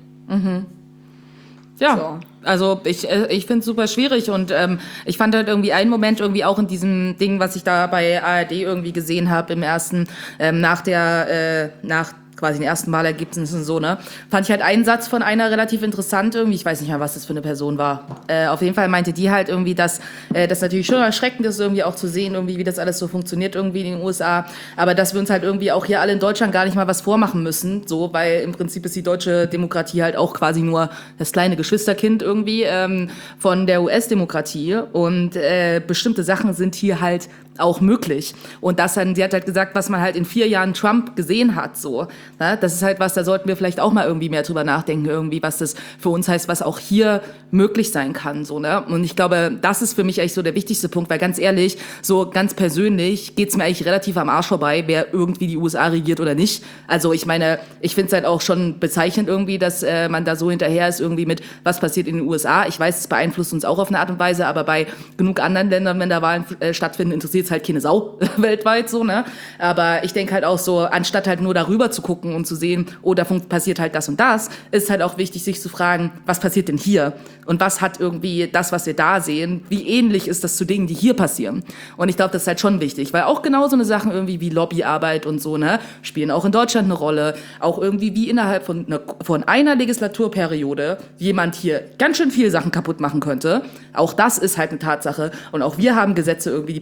Ja, So. also ich, äh, ich finde es super schwierig und ähm, ich fand halt irgendwie einen Moment irgendwie auch in diesem Ding, was ich da bei A R D irgendwie gesehen habe im ersten, ähm, nach der, äh, nach quasi den ersten Wahlergebnissen und so, ne, fand ich halt einen Satz von einer relativ interessant irgendwie, ich weiß nicht mehr, was das für eine Person war. Äh, auf jeden Fall meinte die halt irgendwie, dass äh, das natürlich schon erschreckend ist, irgendwie auch zu sehen, irgendwie, wie das alles so funktioniert irgendwie in den U S A, aber dass wir uns halt irgendwie auch hier alle in Deutschland gar nicht mal was vormachen müssen, so, weil im Prinzip ist die deutsche Demokratie halt auch quasi nur das kleine Geschwisterkind irgendwie ähm, von der U S-Demokratie und äh, bestimmte Sachen sind hier halt auch möglich. Und das dann, sie hat halt gesagt, was man halt in vier Jahren Trump gesehen hat, so. Ne? Das ist halt was, da sollten wir vielleicht auch mal irgendwie mehr drüber nachdenken, irgendwie, was das für uns heißt, was auch hier möglich sein kann, so, ne? Und ich glaube, das ist für mich eigentlich so der wichtigste Punkt, weil ganz ehrlich, so ganz persönlich geht's mir eigentlich relativ am Arsch vorbei, wer irgendwie die U S A regiert oder nicht. Also ich meine, ich finde es halt auch schon bezeichnend irgendwie, dass äh, man da so hinterher ist irgendwie mit, was passiert in den U S A. Ich weiß, es beeinflusst uns auch auf eine Art und Weise, aber bei genug anderen Ländern, wenn da Wahlen äh, stattfinden, interessiert es halt keine Sau weltweit so, ne? Aber ich denke halt auch so, anstatt halt nur darüber zu gucken und zu sehen, oh, da fun- passiert halt das und das, ist halt auch wichtig, sich zu fragen, was passiert denn hier? Und was hat irgendwie das, was wir da sehen, wie ähnlich ist das zu Dingen, die hier passieren? Und ich glaube, das ist halt schon wichtig, weil auch genau so eine Sachen irgendwie wie Lobbyarbeit und so, ne, spielen auch in Deutschland eine Rolle. Auch irgendwie wie innerhalb von, ne, von einer Legislaturperiode jemand hier ganz schön viele Sachen kaputt machen könnte. Auch das ist halt eine Tatsache. Und auch wir haben Gesetze irgendwie, die problematisch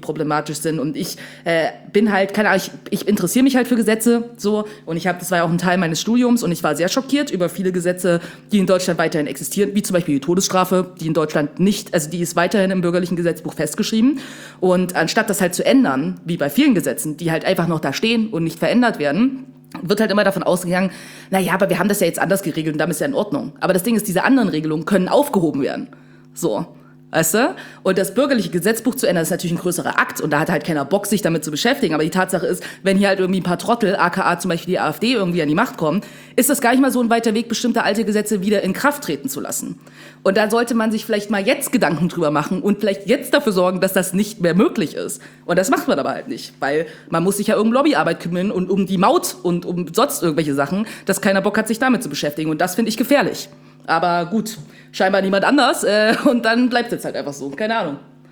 problematisch sind. Und ich äh, bin halt, keine Ahnung, ich, ich interessiere mich halt für Gesetze so. Und ich habe, das war ja auch ein Teil meines Studiums und ich war sehr schockiert über viele Gesetze, die in Deutschland weiterhin existieren, wie zum Beispiel die Todesstrafe, die in Deutschland nicht, also die ist weiterhin im bürgerlichen Gesetzbuch festgeschrieben. Und anstatt das halt zu ändern, wie bei vielen Gesetzen, die halt einfach noch da stehen und nicht verändert werden, wird halt immer davon ausgegangen, na ja, aber wir haben das ja jetzt anders geregelt und damit ist ja in Ordnung. Aber das Ding ist, diese anderen Regelungen können aufgehoben werden. So. Weißt du? Und das bürgerliche Gesetzbuch zu ändern, ist natürlich ein größerer Akt und da hat halt keiner Bock, sich damit zu beschäftigen. Aber die Tatsache ist, wenn hier halt irgendwie ein paar Trottel, aka zum Beispiel die AfD, irgendwie an die Macht kommen, ist das gar nicht mal so ein weiter Weg, bestimmte alte Gesetze wieder in Kraft treten zu lassen. Und da sollte man sich vielleicht mal jetzt Gedanken drüber machen und vielleicht jetzt dafür sorgen, dass das nicht mehr möglich ist. Und das macht man aber halt nicht, weil man muss sich ja um Lobbyarbeit kümmern und um die Maut und um sonst irgendwelche Sachen, dass keiner Bock hat, sich damit zu beschäftigen. Und das finde ich gefährlich. Aber gut, scheinbar niemand anders äh, und dann bleibt es jetzt halt einfach so. Keine Ahnung.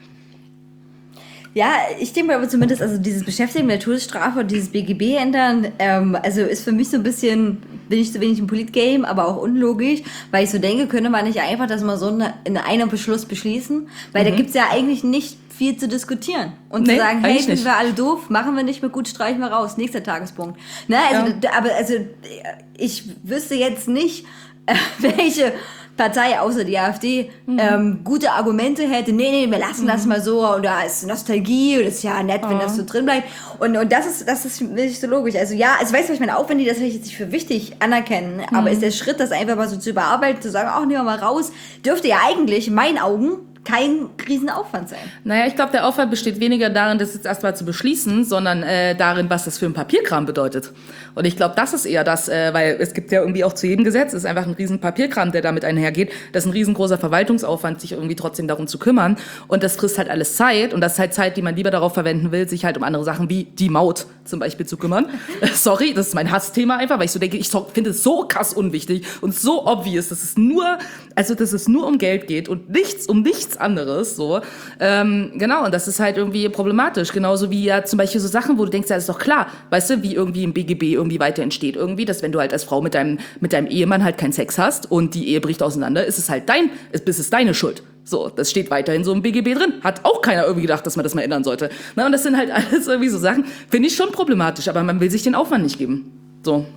Ja, ich denke mal aber zumindest, also dieses Beschäftigen mit der Todesstrafe und dieses B G B ändern, ähm, also ist für mich so ein bisschen, bin ich zu wenig im Politgame, aber auch unlogisch, weil ich so denke, könnte man nicht einfach das mal so eine, in einem Beschluss beschließen, weil mhm. da gibt's ja eigentlich nicht viel zu diskutieren und nee, zu sagen, hey, sind nicht. wir alle doof, machen wir nicht mehr gut, streichen wir raus, nächster Tagespunkt. Ne, also, ja. aber also ich wüsste jetzt nicht, äh, welche Partei außer die AfD mhm. ähm, gute Argumente hätte, nee, nee, wir lassen mhm. das mal so und da ist Nostalgie und das ist ja nett, wenn oh. das so drin bleibt. Und, und das ist das ist nicht so logisch. Also ja, also weißt du, was ich meine, auch wenn die das jetzt nicht für wichtig anerkennen, mhm. aber ist der Schritt, das einfach mal so zu überarbeiten, zu sagen, ach, nehmen wir mal raus, dürfte ja eigentlich in meinen Augen kein Riesenaufwand sein. Naja, ich glaube, der Aufwand besteht weniger darin, das jetzt erstmal zu beschließen, sondern äh, darin, was das für ein Papierkram bedeutet. Und ich glaube, das ist eher das, äh, weil es gibt ja irgendwie auch zu jedem Gesetz, es ist einfach ein riesen Papierkram, der damit einhergeht. Das ist ein riesengroßer Verwaltungsaufwand, sich irgendwie trotzdem darum zu kümmern. Und das frisst halt alles Zeit. Und das ist halt Zeit, die man lieber darauf verwenden will, sich halt um andere Sachen wie die Maut zum Beispiel zu kümmern. Sorry, das ist mein Hassthema einfach, weil ich so denke, ich finde es so krass unwichtig und so obvious, dass es nur, also dass es nur um Geld geht und nichts um nichts anderes, so. Ähm, genau, und das ist halt irgendwie problematisch. Genauso wie ja zum Beispiel so Sachen, wo du denkst, ja, das ist doch klar, weißt du, wie irgendwie im B G B irgendwie weiter entsteht. Irgendwie, dass wenn du halt als Frau mit deinem, mit deinem Ehemann halt keinen Sex hast und die Ehe bricht auseinander, ist es halt dein, ist es deine Schuld. So, das steht weiterhin so im B G B drin. Hat auch keiner irgendwie gedacht, dass man das mal ändern sollte. Na, und das sind halt alles irgendwie so Sachen, finde ich schon problematisch, aber man will sich den Aufwand nicht geben. So.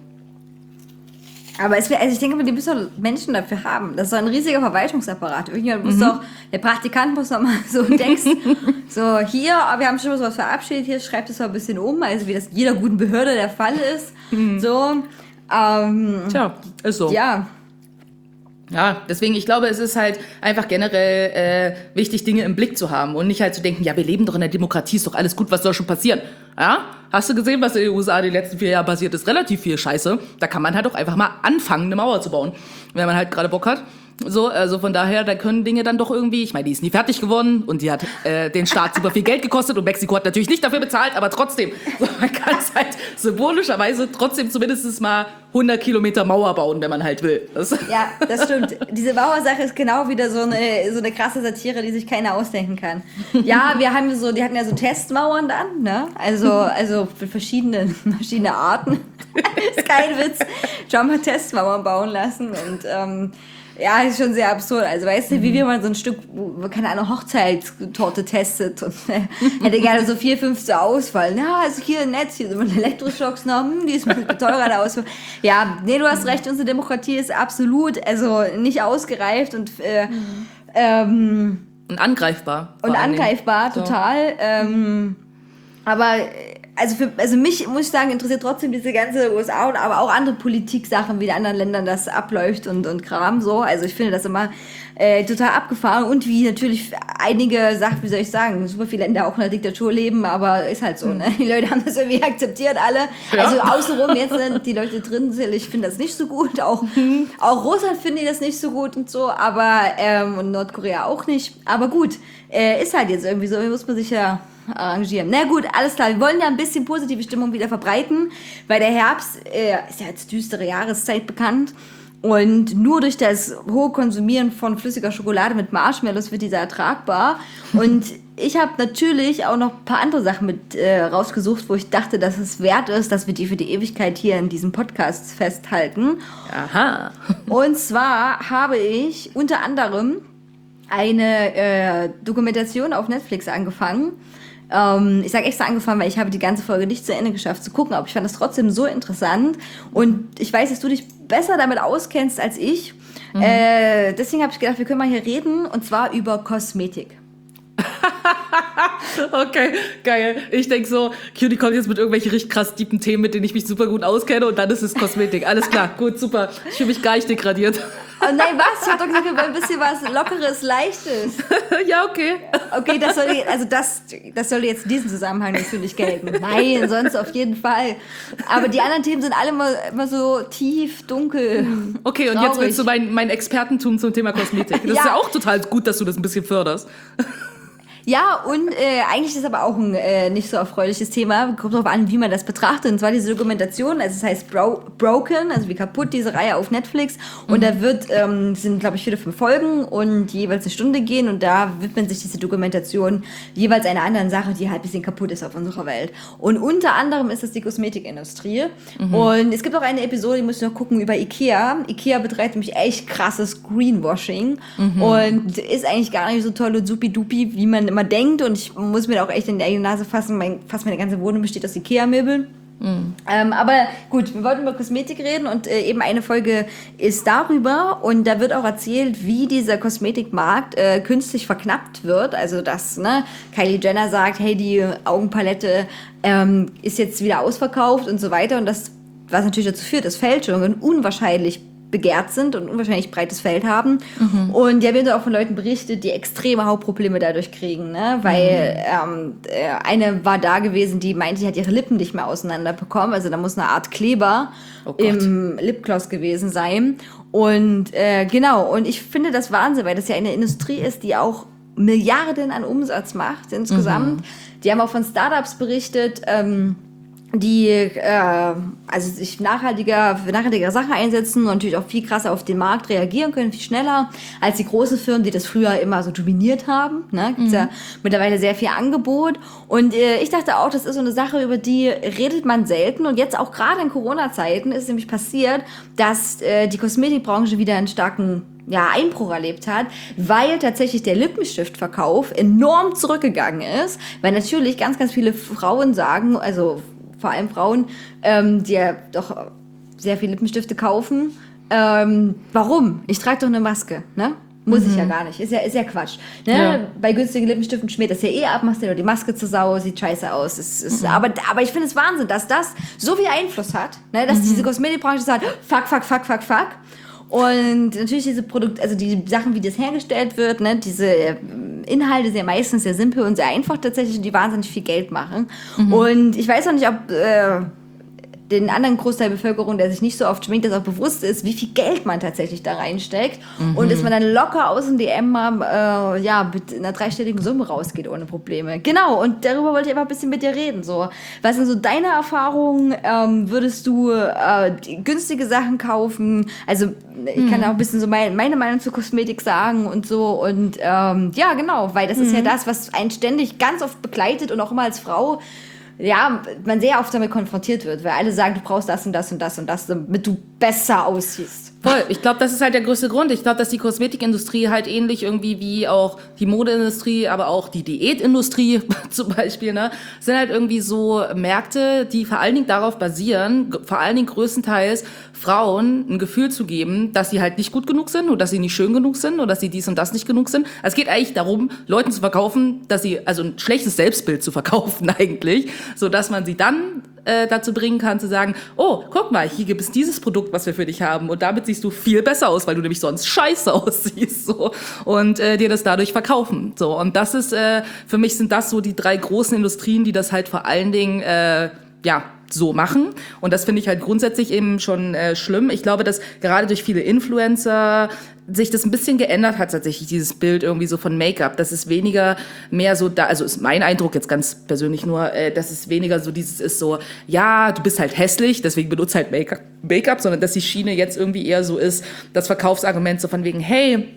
Aber es wär, also ich denke, die müssen doch Menschen dafür haben. Das ist doch ein riesiger Verwaltungsapparat. Irgendjemand muss Mhm. doch, der Praktikant muss doch mal so denken, so hier, wir haben schon was verabschiedet, hier schreibt es mal ein bisschen um, also wie das in jeder guten Behörde der Fall ist. Mhm. So, ähm, Tja, ist so. Ja. Ja, deswegen, ich glaube, es ist halt einfach generell äh, wichtig, Dinge im Blick zu haben und nicht halt zu denken, ja, wir leben doch in der Demokratie, ist doch alles gut, was soll schon passieren? Ja? Hast du gesehen, was in den U S A die letzten vier Jahre passiert ist? Relativ viel Scheiße. Da kann man halt auch einfach mal anfangen, eine Mauer zu bauen, wenn man halt gerade Bock hat. So, also von daher, da können Dinge dann doch irgendwie, ich meine, die ist nie fertig geworden und die hat äh, den Staat super viel Geld gekostet und Mexiko hat natürlich nicht dafür bezahlt, aber trotzdem, so, man kann es halt symbolischerweise trotzdem zumindest mal hundert Kilometer Mauer bauen, wenn man halt will. Das Ja, das stimmt. Diese Mauersache ist genau wieder so eine, so eine krasse Satire, die sich keiner ausdenken kann. Ja, wir haben so, die hatten ja so Testmauern dann, ne? Also, also für verschiedene, verschiedene Arten. Ist kein Witz. Trump hat Testmauern bauen lassen und ähm, ja, ist schon sehr absurd. Also weißt du, wie wie man so ein Stück, keine Ahnung, Hochzeitstorte testet und äh, hätte gerne so vier, fünf zur Auswahl. Ja, also hier ein Netz, hier so ein Elektroschocks noch, hm, die ist ein bisschen teurer, der Auswahl. Ja, nee, du hast recht, unsere Demokratie ist absolut, also nicht ausgereift und äh, mhm. ähm, und angreifbar. Und angreifbar, so. Total. Ähm, aber also für also mich, muss ich sagen, interessiert trotzdem diese ganze U S A, und aber auch andere Politik-Sachen, wie in anderen Ländern das abläuft und, und Kram so. Also ich finde das immer äh, total abgefahren und wie natürlich einige Sachen, wie soll ich sagen, super viele Länder auch in der Diktatur leben, aber ist halt so, ne? Die Leute haben das irgendwie akzeptiert, alle. Ja. Also außenrum jetzt sind die Leute drin, ich finde das nicht so gut. Auch, auch Russland finde ich das nicht so gut und so, aber ähm, und Nordkorea auch nicht. Aber gut, äh, ist halt jetzt irgendwie so, muss man sich ja arrangieren. Na gut, alles klar. Wir wollen ja ein bisschen positive Stimmung wieder verbreiten, weil der Herbst äh, ist ja als düstere Jahreszeit bekannt und nur durch das hohe Konsumieren von flüssiger Schokolade mit Marshmallows wird dieser ertragbar. Und ich habe natürlich auch noch ein paar andere Sachen mit äh, rausgesucht, wo ich dachte, dass es wert ist, dass wir die für die Ewigkeit hier in diesem Podcast festhalten. Aha. Und zwar habe ich unter anderem eine äh, Dokumentation auf Netflix angefangen. Ähm, ich sage extra angefangen, weil ich habe die ganze Folge nicht zu Ende geschafft zu gucken, aber ich fand das trotzdem so interessant. Und ich weiß, dass du dich besser damit auskennst als ich. Mhm. Äh, deswegen habe ich gedacht, wir können mal hier reden, und zwar über Kosmetik. Okay, geil. Ich denke so, Cutie kommt jetzt mit irgendwelchen richtig krass tiefen Themen, mit denen ich mich super gut auskenne, und dann ist es Kosmetik. Alles klar, gut, super. Ich fühle mich gar nicht degradiert. Oh nein, was? Ich hab doch gesagt, wir wollen ein bisschen was Lockeres, Leichtes. Ja, okay. Okay, das soll, also das, das soll jetzt in diesem Zusammenhang natürlich gelten. Nein, sonst auf jeden Fall. Aber die anderen Themen sind alle immer, immer so tief, dunkel. Okay, und traurig. jetzt willst du mein, mein Expertentum zum Thema Kosmetik. Das Ja. ist ja auch total gut, dass du das ein bisschen förderst. Ja, und äh, eigentlich ist aber auch ein äh, nicht so erfreuliches Thema. Kommt darauf an, wie man das betrachtet. Und zwar diese Dokumentation, also es heißt Bro- Broken, also wie kaputt, diese Reihe auf Netflix. Und mhm. da wird, ähm, sind glaube ich vier oder fünf Folgen und jeweils eine Stunde gehen. Und da widmet sich diese Dokumentation jeweils einer anderen Sache, die halt ein bisschen kaputt ist auf unserer Welt. Und unter anderem ist das die Kosmetikindustrie. Mhm. Und es gibt auch eine Episode, die muss ich noch gucken, über Ikea. Ikea betreibt nämlich echt krasses Greenwashing. Mhm. Und ist eigentlich gar nicht so toll und supi-dupi, wie man immer denkt, und ich muss mir da auch echt in die eigene Nase fassen, mein, fast meine ganze Wohnung besteht aus Ikea-Möbeln. Mm. Ähm, aber gut, wir wollten über Kosmetik reden, und äh, eben eine Folge ist darüber, und da wird auch erzählt, wie dieser Kosmetikmarkt äh, künstlich verknappt wird. Also dass ne, Kylie Jenner sagt, hey, die Augenpalette ähm, ist jetzt wieder ausverkauft und so weiter, und das, was natürlich dazu führt, dass Fälschungen unwahrscheinlich begehrt sind und unwahrscheinlich breites Feld haben. Mhm. Und ja, wir haben auch von Leuten berichtet, die extreme Hautprobleme dadurch kriegen, ne? Weil mhm. ähm, eine war da gewesen, die meinte, sie hat ihre Lippen nicht mehr auseinander bekommen. Also da muss eine Art Kleber oh im Lipgloss gewesen sein. Und äh, genau, und ich finde das Wahnsinn, weil das ja eine Industrie ist, die auch Milliarden an Umsatz macht insgesamt. Mhm. Die haben auch von Startups berichtet, ähm, die äh, also sich nachhaltiger für nachhaltigere Sachen einsetzen und natürlich auch viel krasser auf den Markt reagieren können, viel schneller als die großen Firmen, die das früher immer so dominiert haben. Ne? Gibt's mhm. ja mittlerweile sehr viel Angebot. Und äh, ich dachte auch, das ist so eine Sache, über die redet man selten. Und jetzt auch gerade in Corona-Zeiten ist nämlich passiert, dass äh, die Kosmetikbranche wieder einen starken ja, Einbruch erlebt hat, weil tatsächlich der Lippenstiftverkauf enorm zurückgegangen ist, weil natürlich ganz, ganz viele Frauen sagen, also vor allem Frauen, ähm, die ja doch sehr viele Lippenstifte kaufen. Ähm, warum? Ich trage doch eine Maske, ne? Muss mhm. ich ja gar nicht. Ist ja, ist ja Quatsch. Ne? Ja. Bei günstigen Lippenstiften schmiert das ja eh ab, machst dir nur die Maske zur Sau, sieht scheiße aus. Es, es, mhm. aber, aber ich finde es Wahnsinn, dass das so viel Einfluss hat, ne? Dass mhm. diese Kosmetikbranche sagt, fuck, fuck, fuck, fuck, fuck. Und natürlich diese Produkte, also die Sachen, wie das hergestellt wird, ne, diese Inhalte sind ja meistens sehr simpel und sehr einfach tatsächlich, die wahnsinnig viel Geld machen. Mhm. Und ich weiß auch nicht, ob äh, den anderen Großteil der Bevölkerung, der sich nicht so oft schminkt, das auch bewusst ist, wie viel Geld man tatsächlich da reinsteckt. Mhm. Und dass man dann locker aus dem D M mal äh, ja, mit einer dreistelligen Summe rausgeht ohne Probleme. Genau, und darüber wollte ich einfach ein bisschen mit dir reden. So. Was sind so deine Erfahrungen? Ähm, würdest du äh, günstige Sachen kaufen? Also ich mhm. kann auch ein bisschen so mein, meine Meinung zur Kosmetik sagen und so. Und ähm, ja, genau, weil das mhm. ist ja das, was einen ständig ganz oft begleitet und auch immer als Frau ja, man sehr oft damit konfrontiert wird, weil alle sagen, du brauchst das und das und das und das, damit du besser aussiehst. Voll, ich glaube, das ist halt der größte Grund. Ich glaube, dass die Kosmetikindustrie halt ähnlich irgendwie wie auch die Modeindustrie, aber auch die Diätindustrie zum Beispiel, ne, sind halt irgendwie so Märkte, die vor allen Dingen darauf basieren, vor allen Dingen größtenteils Frauen ein Gefühl zu geben, dass sie halt nicht gut genug sind oder dass sie nicht schön genug sind oder dass sie dies und das nicht genug sind. Also es geht eigentlich darum, Leuten zu verkaufen, dass sie, also ein schlechtes Selbstbild zu verkaufen eigentlich, so dass man sie dann äh, dazu bringen kann zu sagen, oh, guck mal, hier gibt es dieses Produkt, was wir für dich haben und damit siehst du viel besser aus, weil du nämlich sonst scheiße aussiehst, so, und äh, dir das dadurch verkaufen, so. Und das ist, äh, für mich sind das so die drei großen Industrien, die das halt vor allen Dingen, äh, ja, so machen. Und das finde ich halt grundsätzlich eben schon äh, schlimm. Ich glaube, dass gerade durch viele Influencer sich das ein bisschen geändert hat, tatsächlich, dieses Bild irgendwie so von Make-up. Das ist weniger mehr so da, also ist mein Eindruck jetzt ganz persönlich nur, äh, dass es weniger so dieses ist so, ja, du bist halt hässlich, deswegen benutzt halt Make-up, Make-up, sondern dass die Schiene jetzt irgendwie eher so ist, das Verkaufsargument so von wegen, hey,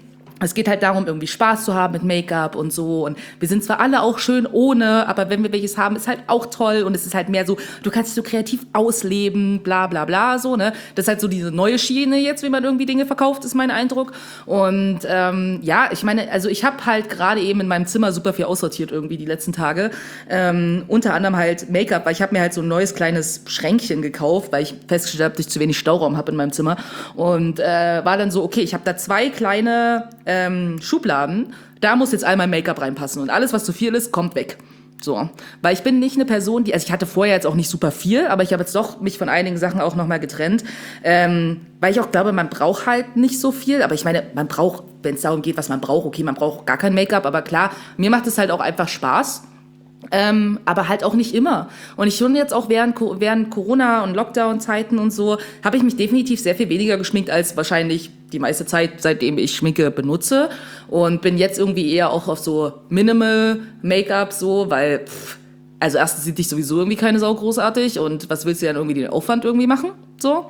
Es geht halt darum, irgendwie Spaß zu haben mit Make-up und so. Und wir sind zwar alle auch schön ohne, aber wenn wir welches haben, ist halt auch toll. Und es ist halt mehr so, du kannst dich so kreativ ausleben, bla bla bla, so, ne? Das ist halt so diese neue Schiene jetzt, wie man irgendwie Dinge verkauft, ist mein Eindruck. Und ähm, ja, ich meine, also ich habe halt gerade eben in meinem Zimmer super viel aussortiert irgendwie die letzten Tage. Ähm, unter anderem halt Make-up, weil ich habe mir halt so ein neues kleines Schränkchen gekauft, weil ich festgestellt habe, dass ich zu wenig Stauraum habe in meinem Zimmer. Und äh, war dann so, okay, ich habe da zwei kleine Ähm, Schubladen, da muss jetzt all mein Make-up reinpassen und alles, was zu viel ist, kommt weg. So, weil ich bin nicht eine Person, die, also ich hatte vorher jetzt auch nicht super viel, aber ich habe jetzt doch mich von einigen Sachen auch nochmal getrennt, ähm, weil ich auch glaube, man braucht halt nicht so viel, aber ich meine, man braucht, wenn es darum geht, was man braucht, okay, man braucht gar kein Make-up, aber klar, mir macht es halt auch einfach Spaß. Ähm, aber halt auch nicht immer. Und ich schon jetzt auch während, während Corona- und Lockdown-Zeiten und so, habe ich mich definitiv sehr viel weniger geschminkt als wahrscheinlich die meiste Zeit, seitdem ich Schminke benutze. Und bin jetzt irgendwie eher auch auf so Minimal-Make-up so, weil, pff, also erstens sieht dich sowieso irgendwie keine Sau großartig und was willst du dann irgendwie den Aufwand irgendwie machen? So.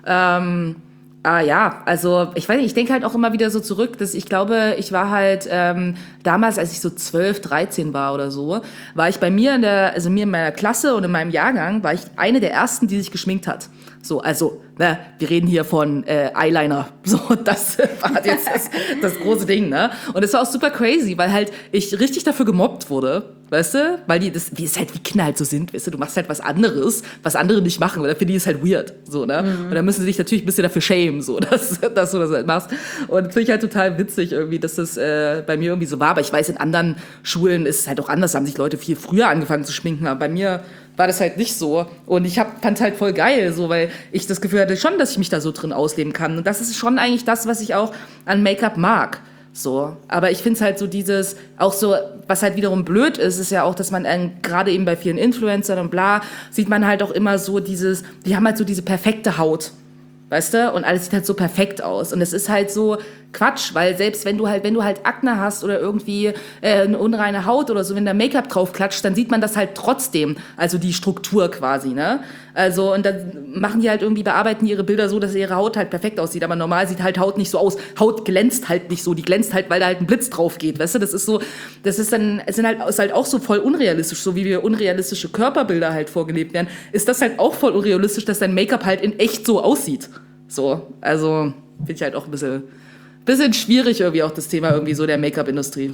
Ähm, Ah ja, also ich weiß nicht, ich denke halt auch immer wieder so zurück, dass ich glaube, ich war halt ähm, damals, als ich so zwölf, dreizehn war oder so, war ich bei mir in der, also mir in meiner Klasse und in meinem Jahrgang, war ich eine der ersten, die sich geschminkt hat. So, also, ne, wir reden hier von äh, Eyeliner. So, das war jetzt das, das große Ding, ne? Und es war auch super crazy, weil halt ich richtig dafür gemobbt wurde, weißt du? Weil die, das, wie es halt, wie Kinder halt so sind, weißt du? Du machst halt was anderes, was andere nicht machen, weil für die ist halt weird, so, ne? Mhm. Und dann müssen sie dich natürlich ein bisschen dafür schämen, so, dass, dass du das halt machst. Und finde ich halt total witzig irgendwie, dass das äh, bei mir irgendwie so war. Aber ich weiß, in anderen Schulen ist es halt auch anders, da haben sich Leute viel früher angefangen zu schminken, aber bei mir war das halt nicht so. Und ich fand es halt voll geil, so, weil ich das Gefühl hatte schon, dass ich mich da so drin ausleben kann. Und das ist schon eigentlich das, was ich auch an Make-up mag. So. Aber ich finde es halt so dieses, auch so, was halt wiederum blöd ist, ist ja auch, dass man äh, gerade eben bei vielen Influencern und bla, sieht man halt auch immer so dieses, die haben halt so diese perfekte Haut. Weißt du? Und alles sieht halt so perfekt aus. Und es ist halt so Quatsch, weil selbst wenn du halt, wenn du halt Akne hast oder irgendwie äh, eine unreine Haut oder so, wenn da Make-up drauf klatscht, dann sieht man das halt trotzdem. Also die Struktur quasi, ne? Also, und dann machen die halt irgendwie, bearbeiten ihre Bilder so, dass ihre Haut halt perfekt aussieht. Aber normal sieht halt Haut nicht so aus. Haut glänzt halt nicht so. Die glänzt halt, weil da halt ein Blitz drauf geht. Weißt du? Das ist so, das ist dann, es sind halt, ist halt auch so voll unrealistisch, so wie wir unrealistische Körperbilder halt vorgelebt werden, ist das halt auch voll unrealistisch, dass dein Make-up halt in echt so aussieht. So, also finde ich halt auch ein bisschen, bisschen schwierig irgendwie auch das Thema irgendwie so der Make-up-Industrie.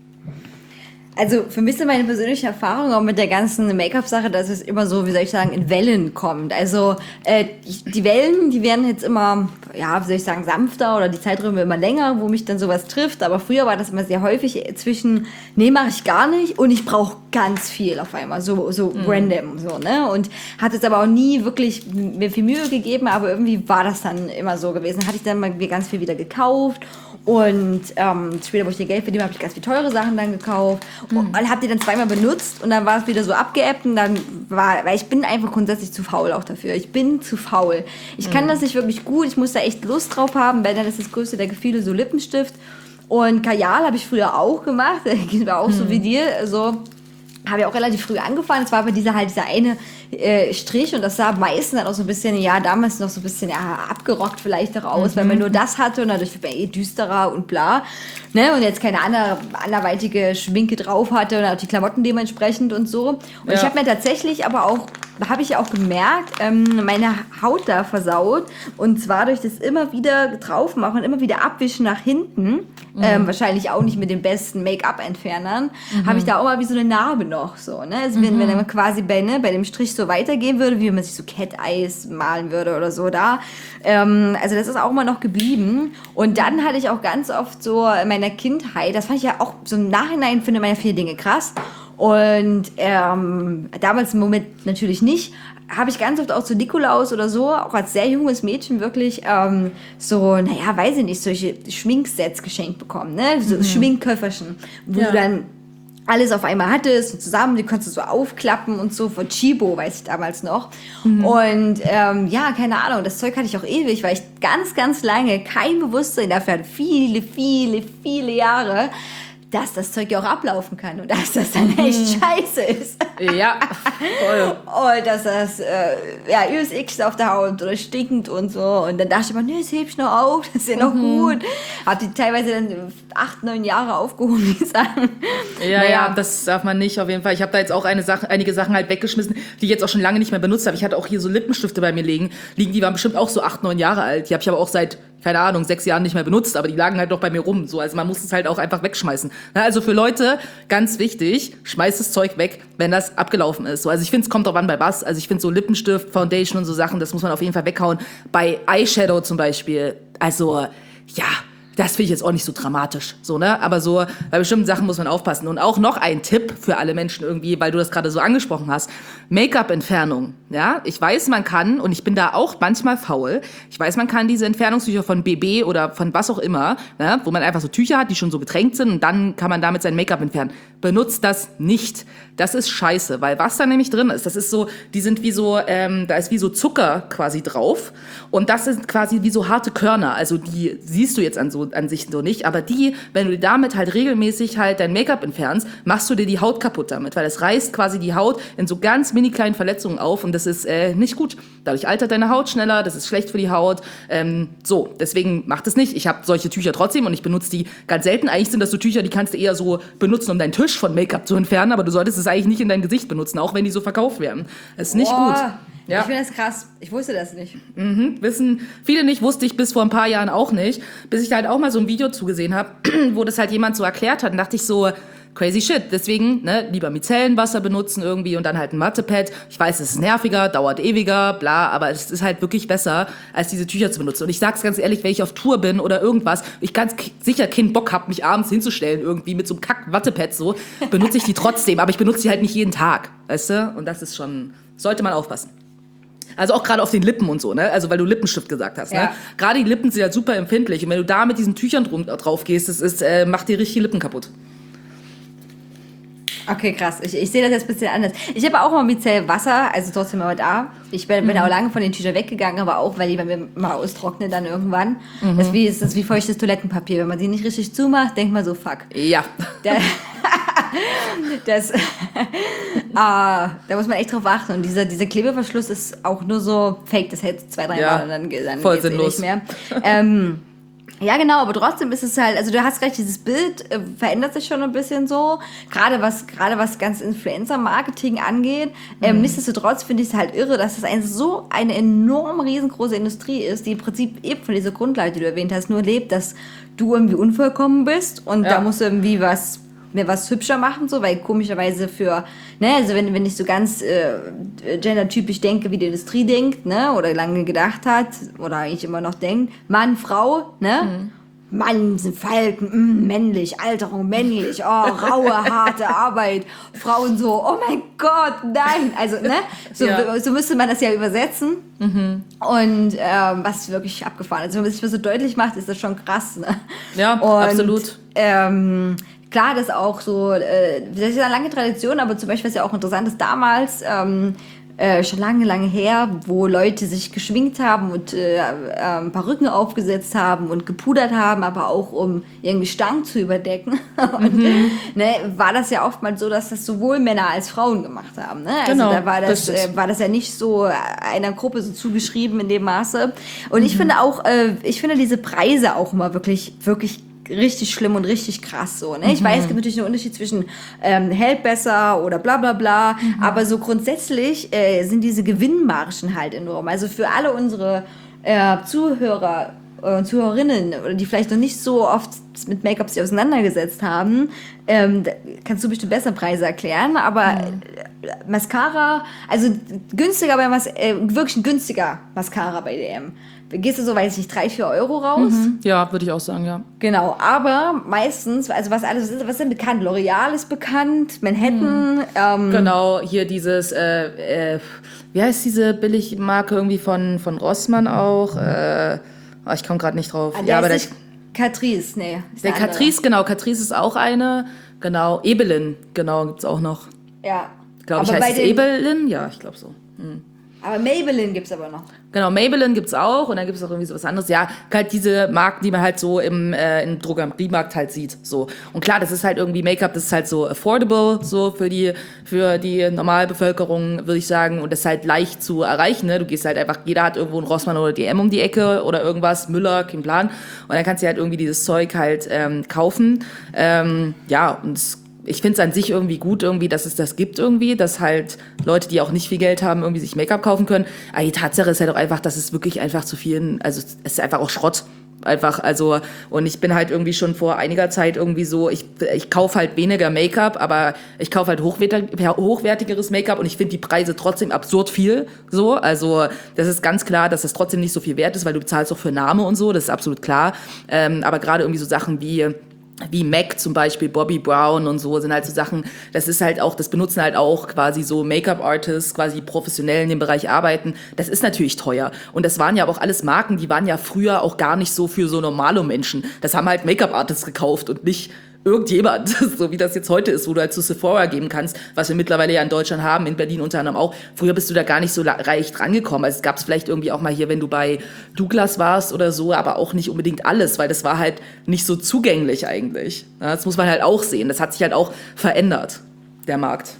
Also für mich ist meine persönliche Erfahrung auch mit der ganzen Make-up-Sache, dass es immer so, wie soll ich sagen, in Wellen kommt. Also äh, die Wellen, die werden jetzt immer, ja, wie soll ich sagen, sanfter oder die Zeiträume immer länger, wo mich dann sowas trifft. Aber früher war das immer sehr häufig zwischen, nee, mache ich gar nicht und ich brauche ganz viel auf einmal, so, so mhm. random, so, ne? Und hat es aber auch nie wirklich mir viel Mühe gegeben, aber irgendwie war das dann immer so gewesen. Hatte ich dann mal mir ganz viel wieder gekauft. Und ähm, später, wo ich dir Geld verdient habe, habe ich ganz viele teure Sachen dann gekauft mhm. und habe die dann zweimal benutzt und dann war es wieder so abgeappt und dann war, weil ich bin einfach grundsätzlich zu faul auch dafür. Ich bin zu faul. Ich mhm. kann das nicht wirklich gut, ich muss da echt Lust drauf haben, weil dann ist das größte der Gefühle so Lippenstift und Kajal habe ich früher auch gemacht, das war auch mhm. so wie dir, so. Habe ich auch relativ früh angefangen. Es war aber dieser halt dieser eine äh, Strich und das sah meistens dann auch so ein bisschen, ja, damals noch so ein bisschen ja, abgerockt vielleicht auch aus, mhm. weil man nur das hatte und dadurch wird man eh düsterer und bla. Ne? Und jetzt keine andere, anderweitige Schminke drauf hatte und auch die Klamotten dementsprechend und so. Und ja. ich habe mir tatsächlich aber auch, habe ich auch gemerkt, ähm, meine Haut da versaut und zwar durch das immer wieder drauf machen und immer wieder abwischen nach hinten, mhm. ähm, wahrscheinlich auch nicht mit den besten Make-up-Entfernern, mhm. habe ich da auch mal wie so eine Narbe noch so, ne? Also wenn, mhm. wenn man quasi bei, ne, bei dem Strich so weitergehen würde, wie wenn man sich so Cat-Eyes malen würde oder so da. Ähm, also das ist auch immer noch geblieben. Und dann hatte ich auch ganz oft so in meiner Kindheit, das fand ich ja auch so im Nachhinein, finde man ja viele Dinge krass. Und ähm, damals im Moment natürlich nicht, habe ich ganz oft auch zu Nikolaus oder so, auch als sehr junges Mädchen wirklich ähm, so, naja, weiß ich nicht, solche Schminksets geschenkt bekommen, ne? So mhm. Schminkköfferchen, wo ja. du dann alles auf einmal hattest und zusammen, die konntest du so aufklappen und so, von Chibo, weiß ich damals noch. Mhm. Und ähm, ja, keine Ahnung, das Zeug hatte ich auch ewig, weil ich ganz, ganz lange kein Bewusstsein dafür hatte, viele, viele, viele Jahre, dass das Zeug ja auch ablaufen kann und dass das dann echt scheiße ist. Ja, voll. Und dass das, äh, ja, übelst eklig auf der Haut oder stinkend und so. Und dann dachte ich immer, nee, das heb ich noch auf, das ist ja noch gut. Hab die teilweise dann acht, neun Jahre aufgehoben, die Sachen. Ja, Naja. ja, das darf man nicht auf jeden Fall. Ich habe da jetzt auch eine Sache, einige Sachen halt weggeschmissen, die ich jetzt auch schon lange nicht mehr benutzt habe. Ich hatte auch hier so Lippenstifte bei mir liegen, liegen, die waren bestimmt auch so acht, neun Jahre alt. Die habe ich aber auch seit, keine Ahnung, sechs Jahren nicht mehr benutzt, aber die lagen halt noch bei mir rum. So, also man muss es halt auch einfach wegschmeißen. Na, also für Leute, ganz wichtig, schmeißt das Zeug weg, wenn das abgelaufen ist. So, also ich finde, es kommt drauf an bei was. Also ich finde so Lippenstift, Foundation und so Sachen, das muss man auf jeden Fall weghauen. Bei Eyeshadow zum Beispiel, also ja, das finde ich jetzt auch nicht so dramatisch, so, ne? Aber so, bei bestimmten Sachen muss man aufpassen. Und auch noch ein Tipp für alle Menschen irgendwie, weil du das gerade so angesprochen hast. Make-up-Entfernung, ja? Ich weiß, man kann, und ich bin da auch manchmal faul, ich weiß, man kann diese Entfernungstücher von B B oder von was auch immer, ne? Wo man einfach so Tücher hat, die schon so getränkt sind und dann kann man damit sein Make-up entfernen. Benutzt das nicht. Das ist scheiße, weil was da nämlich drin ist, das ist so, die sind wie so, ähm, da ist wie so Zucker quasi drauf und das sind quasi wie so harte Körner, also die siehst du jetzt an, so, an sich so nicht, aber die, wenn du damit halt regelmäßig halt dein Make-up entfernst, machst du dir die Haut kaputt damit, weil es reißt quasi die Haut in so ganz mini kleinen Verletzungen auf und das ist äh, nicht gut. Dadurch altert deine Haut schneller, das ist schlecht für die Haut, ähm, so, deswegen macht es nicht. Ich habe solche Tücher trotzdem und ich benutze die ganz selten. Eigentlich sind das so Tücher, die kannst du eher so benutzen, um deinen Tisch von Make-up zu entfernen, aber du solltest es eigentlich nicht in dein Gesicht benutzen, auch wenn die so verkauft werden. Das ist nicht Boah, gut. Ja. Ich finde das krass. Ich wusste das nicht. Mhm, wissen viele nicht, wusste ich bis vor ein paar Jahren auch nicht, bis ich da halt auch mal so ein Video zugesehen habe, wo das halt jemand so erklärt hat und dachte ich so, crazy shit. Deswegen, ne, lieber Micellenwasser benutzen irgendwie und dann halt ein Mattepad. Ich weiß, es ist nerviger, dauert ewiger, bla, aber es ist halt wirklich besser, als diese Tücher zu benutzen. Und ich sag's ganz ehrlich, wenn ich auf Tour bin oder irgendwas, ich ganz k- sicher keinen Bock hab, mich abends hinzustellen irgendwie mit so einem Kack-Wattepad so, benutze ich die trotzdem, aber ich benutze die halt nicht jeden Tag, weißt du? Und das ist schon, sollte man aufpassen. Also auch gerade auf den Lippen und so, ne? Also weil du Lippenstift gesagt hast, Ja. ne? Gerade die Lippen sind ja super empfindlich und wenn du da mit diesen Tüchern drum, drauf gehst, das ist, äh, macht dir richtig die Lippen kaputt. Okay, krass. Ich, ich sehe das jetzt ein bisschen anders. Ich habe auch mal Micelle Wasser, also trotzdem immer da. Ich bin, bin auch lange von den Tüchern weggegangen, aber auch, weil die bei mir mal austrocknen dann irgendwann. Das, ist wie, das ist wie feuchtes Toilettenpapier. Wenn man die nicht richtig zumacht, denkt man so, fuck. Ja. Da, das, ah, da muss man echt drauf achten. Und dieser, dieser Klebeverschluss ist auch nur so fake. Das hält zwei, drei Ja, Mal und dann, dann voll geht's eh sinnlos. nicht mehr. Ähm, ja, genau, aber trotzdem ist es halt, also du hast recht, dieses Bild äh, verändert sich schon ein bisschen so, gerade was, gerade was ganz Influencer-Marketing angeht. Ähm, nichtsdestotrotz finde ich es halt irre, dass das ein, so eine enorm riesengroße Industrie ist, die im Prinzip eben von dieser Grundlage, die du erwähnt hast, nur lebt, dass du irgendwie unvollkommen bist und Ja. da musst du irgendwie was mir was hübscher machen, so, weil komischerweise für, ne, also wenn, wenn ich so ganz äh, gendertypisch denke, wie die Industrie denkt, ne, oder lange gedacht hat, oder eigentlich immer noch denkt, Mann, Frau, ne, Mann sind Falken, mh, männlich, Alterung, männlich, oh, raue, harte Arbeit, Frauen so, oh mein Gott, nein, also, ne, so, Ja. so müsste man das ja übersetzen. Und ähm, was wirklich abgefahren ist. Wenn man sich das so deutlich macht, ist das schon krass, ne? Ja, Und, absolut. Ähm, klar, das ist auch so, äh, das ist eine lange Tradition, aber zum Beispiel, was ja auch interessant ist, damals, ähm, äh, schon lange, lange her, wo Leute sich geschminkt haben und äh, äh, Perücken aufgesetzt haben und gepudert haben, aber auch um ihren Gestank zu überdecken. Und ne, war das ja oftmals so, dass das sowohl Männer als Frauen gemacht haben. Ne? Also Genau, da war das, das ist- äh, war das ja nicht so einer Gruppe so zugeschrieben in dem Maße. Und ich finde auch, äh, ich finde diese Preise auch immer wirklich, wirklich richtig schlimm und richtig krass so. Ne? Ich weiß, es gibt natürlich einen Unterschied zwischen ähm, hält besser oder bla bla bla, aber so grundsätzlich äh, sind diese Gewinnmargen halt enorm. Also für alle unsere äh, Zuhörer und Zuhörerinnen, oder die vielleicht noch nicht so oft mit Make-up sich auseinandergesetzt haben, ähm, da kannst du bestimmt besser Preise erklären, aber äh, Mascara, also günstiger bei Mas äh, wirklich ein günstiger Mascara bei D M. Gehst du so, weiß ich nicht, drei, vier Euro raus? Ja, würde ich auch sagen, ja. Genau, aber meistens, also was alles ist, was ist denn bekannt? L'Oreal ist bekannt, Manhattan, ähm, Genau, hier dieses, äh, äh, wie heißt diese Billigmarke irgendwie von, von Rossmann auch? Äh, oh, ich komme gerade nicht drauf. ah, der ja, aber ist der, nicht Catrice, nee. Ist der eine andere. Catrice, genau, Catrice ist auch eine. Genau, Ebelin, genau, gibt's auch noch. Ja. Glaube ich, Aber heißt bei es den- Ebelin? Ja, ich glaube so. Hm. Aber Maybelline gibt's aber noch. Genau, Maybelline gibt's auch und dann gibt's auch irgendwie so was anderes. Ja, halt diese Marken, die man halt so im, äh, im Drogeriemarkt halt sieht. So. Und klar, das ist halt irgendwie Make-up, das ist halt so affordable, so für die, für die Normalbevölkerung, würde ich sagen. Und das ist halt leicht zu erreichen, ne? Du gehst halt einfach, jeder hat irgendwo einen Rossmann oder D M um die Ecke oder irgendwas, Müller, kein Plan. Und dann kannst du halt irgendwie dieses Zeug halt ähm, kaufen. Ähm, ja, und es ich finde es an sich irgendwie gut, irgendwie, dass es das gibt irgendwie, dass halt Leute, die auch nicht viel Geld haben, irgendwie sich Make-up kaufen können. Aber die Tatsache ist halt auch einfach, dass es wirklich einfach zu vielen, also es ist einfach auch Schrott. Einfach, also, und ich bin halt irgendwie schon vor einiger Zeit irgendwie so, ich, ich kaufe halt weniger Make-up, aber ich kaufe halt hochwertig, hochwertigeres Make-up und ich finde die Preise trotzdem absurd viel, so. Also, das ist ganz klar, dass das trotzdem nicht so viel wert ist, weil du bezahlst auch für Name und so, das ist absolut klar. Ähm, aber gerade irgendwie so Sachen wie, wie Mac zum Beispiel, Bobbi Brown und so sind halt so Sachen, das ist halt auch, das benutzen halt auch quasi so Make-up-Artists, quasi professionell in dem Bereich arbeiten. Das ist natürlich teuer. Und das waren ja aber auch alles Marken, die waren ja früher auch gar nicht so für so normale Menschen. Das haben halt Make-up-Artists gekauft und nicht irgendjemand, so wie das jetzt heute ist, wo du halt zu Sephora geben kannst, was wir mittlerweile ja in Deutschland haben, in Berlin unter anderem auch. Früher bist du da gar nicht so leicht rangekommen. Also es gab es vielleicht irgendwie auch mal hier, wenn du bei Douglas warst oder so, aber auch nicht unbedingt alles, weil das war halt nicht so zugänglich eigentlich. Ja, das muss man halt auch sehen. Das hat sich halt auch verändert, der Markt.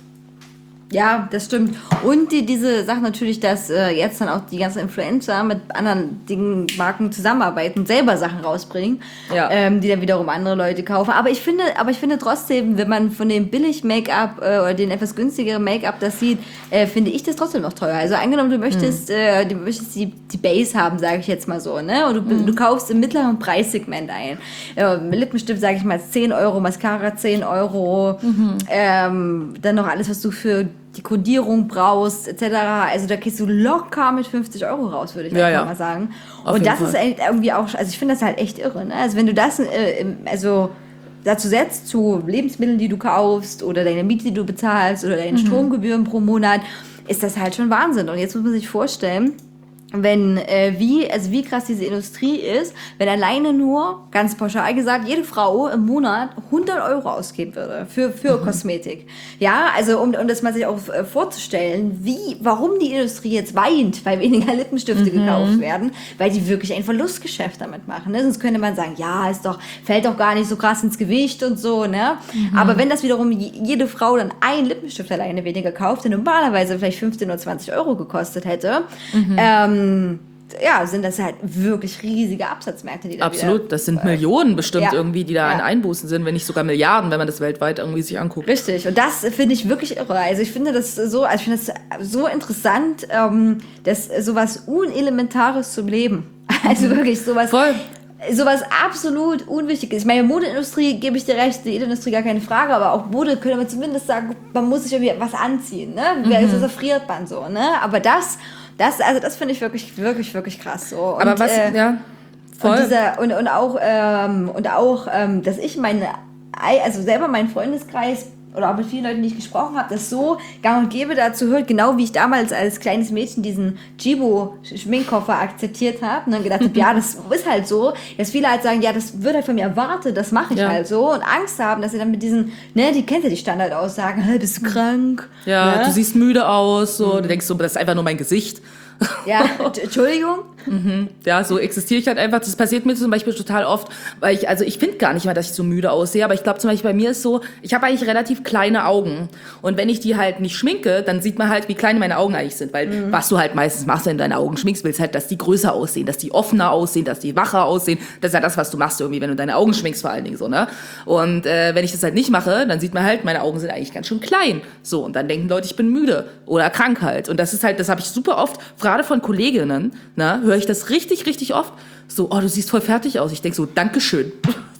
Ja, das stimmt. Und die, diese Sache natürlich, dass äh, jetzt dann auch die ganzen Influencer mit anderen Dingen, Marken zusammenarbeiten, selber Sachen rausbringen, Ja. ähm, die dann wiederum andere Leute kaufen. Aber ich finde, aber ich finde trotzdem, wenn man von dem Billig-Make-up äh, oder den etwas günstigeren Make-up das sieht, äh, finde ich das trotzdem noch teuer. Also angenommen, du möchtest, mhm. äh, du möchtest die, die Base haben, sage ich jetzt mal so, ne? Und du, mhm. du kaufst im mittleren Preissegment ein. Äh, Lippenstift, sage ich mal, zehn Euro, Mascara zehn Euro, mhm. ähm, dann noch alles, was du für die Kodierung brauchst, et cetera. Also da gehst du locker mit fünfzig Euro raus, würde ich ja, einfach ja. mal sagen. Auf und jeden das Fall. ist echt irgendwie auch, also ich finde das halt echt irre. Ne? Also wenn du das äh, im- also dazu setzt, zu Lebensmitteln, die du kaufst oder deine Miete, die du bezahlst oder deine Stromgebühren pro Monat, ist das halt schon Wahnsinn. Und jetzt muss man sich vorstellen, wenn äh, wie also wie krass diese Industrie ist, wenn alleine nur, ganz pauschal gesagt, jede Frau im Monat hundert Euro ausgeben würde für für mhm. Kosmetik. Ja, also um, um das mal sich auch äh, vorzustellen, wie, warum die Industrie jetzt weint, weil weniger Lippenstifte mhm. gekauft werden, weil die wirklich ein Verlustgeschäft damit machen. Ne? Sonst könnte man sagen, ja, ist doch, fällt doch gar nicht so krass ins Gewicht und so, ne? Mhm. Aber wenn das wiederum j- jede Frau dann einen Lippenstift alleine weniger kauft, der normalerweise vielleicht fünfzehn oder zwanzig Euro gekostet hätte, mhm. ähm, ja, sind das halt wirklich riesige Absatzmärkte, die da Absolut, wieder, das sind Millionen bestimmt ja. irgendwie, die da Ja. in Einbußen sind, wenn nicht sogar Milliarden, wenn man das weltweit irgendwie sich anguckt. Richtig, und das finde ich wirklich irre. Also ich finde das so, also ich finde das so interessant, ähm, dass sowas Unelementares zum Leben, also wirklich sowas, Voll. sowas absolut unwichtig ist. Ich meine, Modeindustrie, gebe ich dir recht, die Industrie gar keine Frage, aber auch Mode könnte man zumindest sagen, man muss sich irgendwie was anziehen, ne? Mhm. So friert man so, ne? Aber das, das, also das finde ich wirklich, wirklich, wirklich krass so. Und, Aber was, äh, ja, voll. Und, dieser, und, und auch, ähm, und auch ähm, dass ich meine, also selber meinen Freundeskreis oder auch mit vielen Leuten, die ich gesprochen habe, das so gang und gäbe dazu hört, genau wie ich damals als kleines Mädchen diesen Jibo-Schminkkoffer akzeptiert habe und dann gedacht habe, ja, das ist halt so, dass viele halt sagen, ja, das wird halt von mir erwartet, das mache ich Ja. halt so und Angst haben, dass sie dann mit diesen, ne, die kennt ja die Standardaussagen, hey, bist du krank? Ja, ne? du siehst müde aus, so, du denkst so, das ist einfach nur mein Gesicht. Ja, t- Entschuldigung? Ja, so existiere ich halt einfach. Das passiert mir zum Beispiel total oft, weil ich, also ich finde gar nicht mal, dass ich so müde aussehe, aber ich glaube zum Beispiel bei mir ist so, ich habe eigentlich relativ kleine Augen und wenn ich die halt nicht schminke, dann sieht man halt, wie klein meine Augen eigentlich sind, weil mhm. was du halt meistens machst, wenn du deine Augen schminkst, willst halt, dass die größer aussehen, dass die offener aussehen, dass die wacher aussehen. Das ist ja das, was du machst irgendwie, wenn du deine Augen schminkst vor allen Dingen so, ne? Und äh, wenn ich das halt nicht mache, dann sieht man halt, meine Augen sind eigentlich ganz schön klein. So, und dann denken Leute, ich bin müde oder krank halt. Und das ist halt, das habe ich super oft, gerade von Kolleginnen, ne, höre ich das richtig, richtig oft. So, oh, du siehst voll fertig aus. Ich denke so, Dankeschön.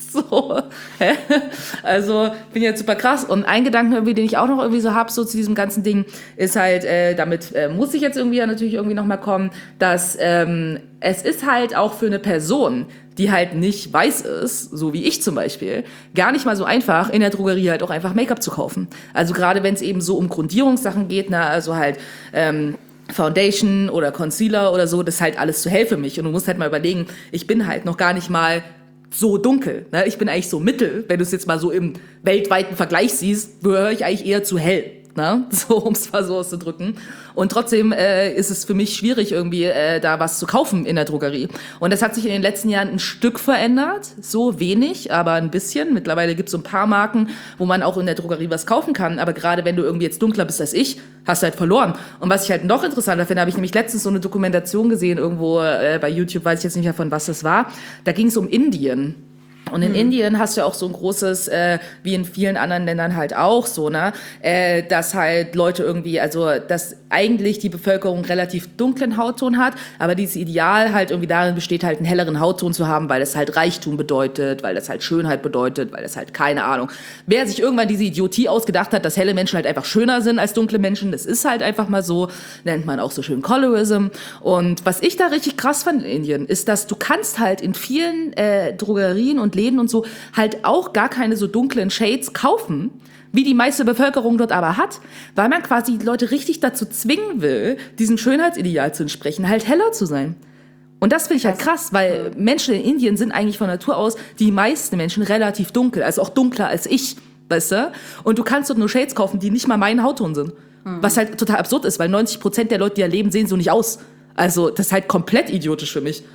So, hä? Also, bin jetzt super krass. Und ein Gedanke irgendwie, den ich auch noch irgendwie so habe, so zu diesem ganzen Ding, ist halt, äh, damit äh, muss ich jetzt irgendwie ja natürlich irgendwie nochmal kommen, dass ähm, es ist halt auch für eine Person, die halt nicht weiß ist, so wie ich zum Beispiel, gar nicht mal so einfach, in der Drogerie halt auch einfach Make-up zu kaufen. Also gerade wenn es eben so um Grundierungssachen geht, na, also halt ähm, Foundation oder Concealer oder so, das ist halt alles zu hell für mich. Und du musst halt mal überlegen, ich bin halt noch gar nicht mal so dunkel. Ne? Ich bin eigentlich so mittel. Wenn du es jetzt mal so im weltweiten Vergleich siehst, gehöre ich eigentlich eher zu hell. ne? So, um es mal so auszudrücken. Und trotzdem äh, ist es für mich schwierig, irgendwie äh, da was zu kaufen in der Drogerie. Und das hat sich in den letzten Jahren ein Stück verändert. So wenig, aber ein bisschen. Mittlerweile gibt es so ein paar Marken, wo man auch in der Drogerie was kaufen kann. Aber gerade wenn du irgendwie jetzt dunkler bist als ich, hast du halt verloren. Und was ich halt noch interessanter finde, habe ich nämlich letztens so eine Dokumentation gesehen, irgendwo äh, bei YouTube, weiß ich jetzt nicht mehr von was das war. Da ging es um Indien. Und in hm. Indien hast du ja auch so ein großes, äh, wie in vielen anderen Ländern halt auch so, ne, äh, dass halt Leute irgendwie, also dass eigentlich die Bevölkerung relativ dunklen Hautton hat, aber dieses Ideal halt irgendwie darin besteht, halt einen helleren Hautton zu haben, weil das halt Reichtum bedeutet, weil das halt Schönheit bedeutet, weil das halt, keine Ahnung. Wer sich irgendwann diese Idiotie ausgedacht hat, dass helle Menschen halt einfach schöner sind als dunkle Menschen, das ist halt einfach mal so, nennt man auch so schön Colorism. Und was ich da richtig krass fand in Indien, ist, dass du kannst halt in vielen äh, Drogerien und Läden und so halt auch gar keine so dunklen Shades kaufen, wie die meiste Bevölkerung dort aber hat, weil man quasi die Leute richtig dazu zwingen will, diesem Schönheitsideal zu entsprechen, halt heller zu sein. Und das finde ich halt krass, weil Menschen in Indien sind eigentlich von Natur aus, die meisten Menschen, relativ dunkel, also auch dunkler als ich, weißt du? Und du kannst dort nur Shades kaufen, die nicht mal meinen Hautton sind. Mhm. Was halt total absurd ist, weil neunzig Prozent der Leute, die da leben, sehen so nicht aus. Also das ist halt komplett idiotisch für mich.